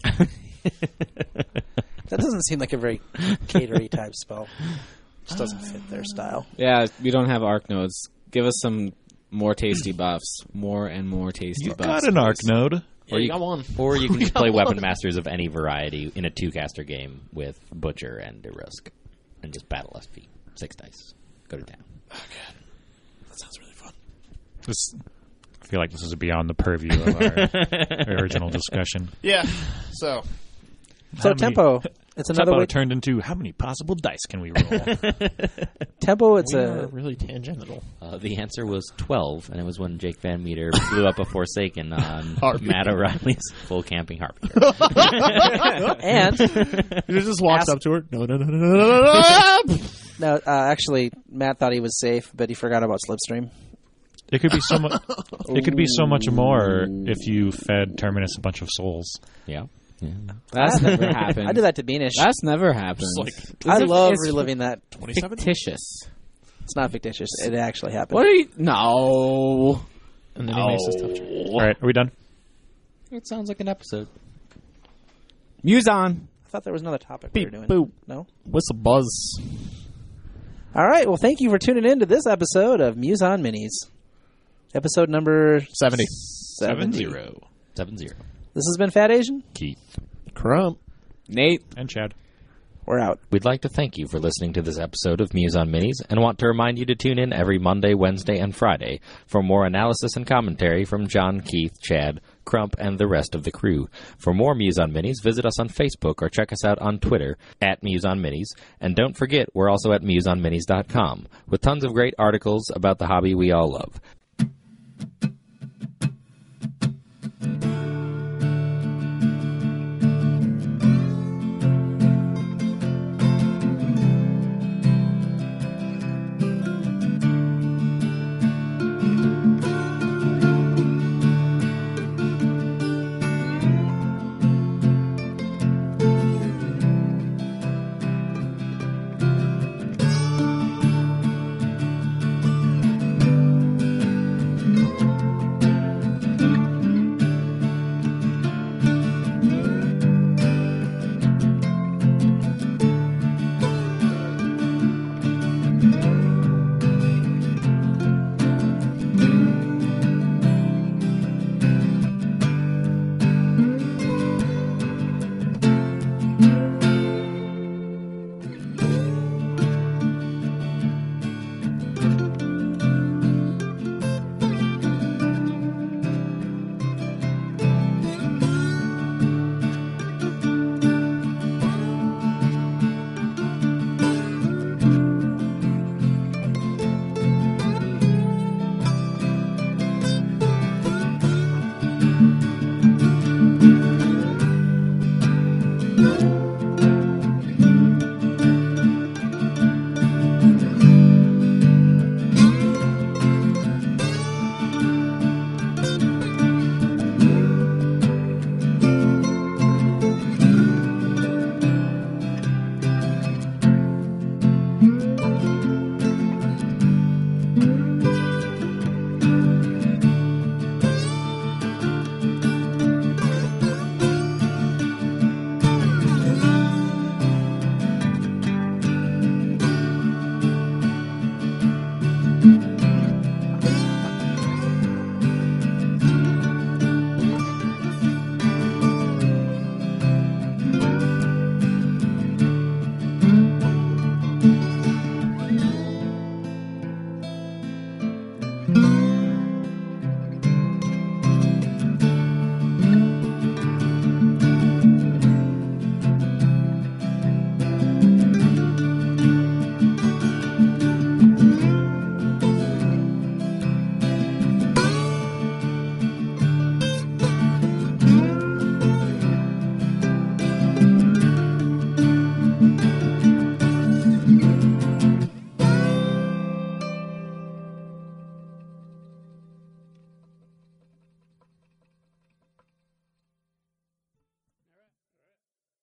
That doesn't seem like a very catery type spell. Just doesn't fit their style. Yeah, we don't have arc nodes. Give us some more tasty buffs. More and more tasty You buffs. got an arc please. node. Yeah, you got one. Or you can just got play one. Weapon Masters of any variety in a 2-caster game with Butcher and DeRusk. And just battle us feet. 6 dice. Go to town. That sounds really fun. I feel like this is beyond the purview of our original discussion. Yeah. So, So How many- tempo. It's That another about way. turned into how many possible dice can we roll? Tempo. It's We a are really tangential. The answer was 12, and it was when Jake Van Meter blew up a Forsaken on Harpy. Matt O'Reilly's full camping harpy. and He just walks Ask- up to her. No. no. Actually, Matt thought he was safe, but he forgot about Slipstream. It could be so much. It could be so much more if you fed Terminus a bunch of souls. Yeah. That's never happened. I did that to Beanish. That's never happened. Just like I love it's reliving that. 27. fictitious. It's not fictitious. It actually happened. What are you? No. And then he makes his touch. All right, are we done? It sounds like an episode. Muse on. I thought there was another topic we were Beep doing. boop. No. Whistle buzz. All right. Well, thank you for tuning in to this episode of Muse on Minis. Episode number 70. 70. 7-0. This has been Fat Asian. Keith. Crump. Nate. And Chad. We're out. We'd like to thank you for listening to this episode of Muse on Minis and want to remind you to tune in every Monday, Wednesday, and Friday for more analysis and commentary from John, Keith, Chad, Crump, and the rest of the crew. For more Muse on Minis, visit us on Facebook or check us out on Twitter at Muse on Minis. And don't forget, we're also at museonminis.com with tons of great articles about the hobby we all love.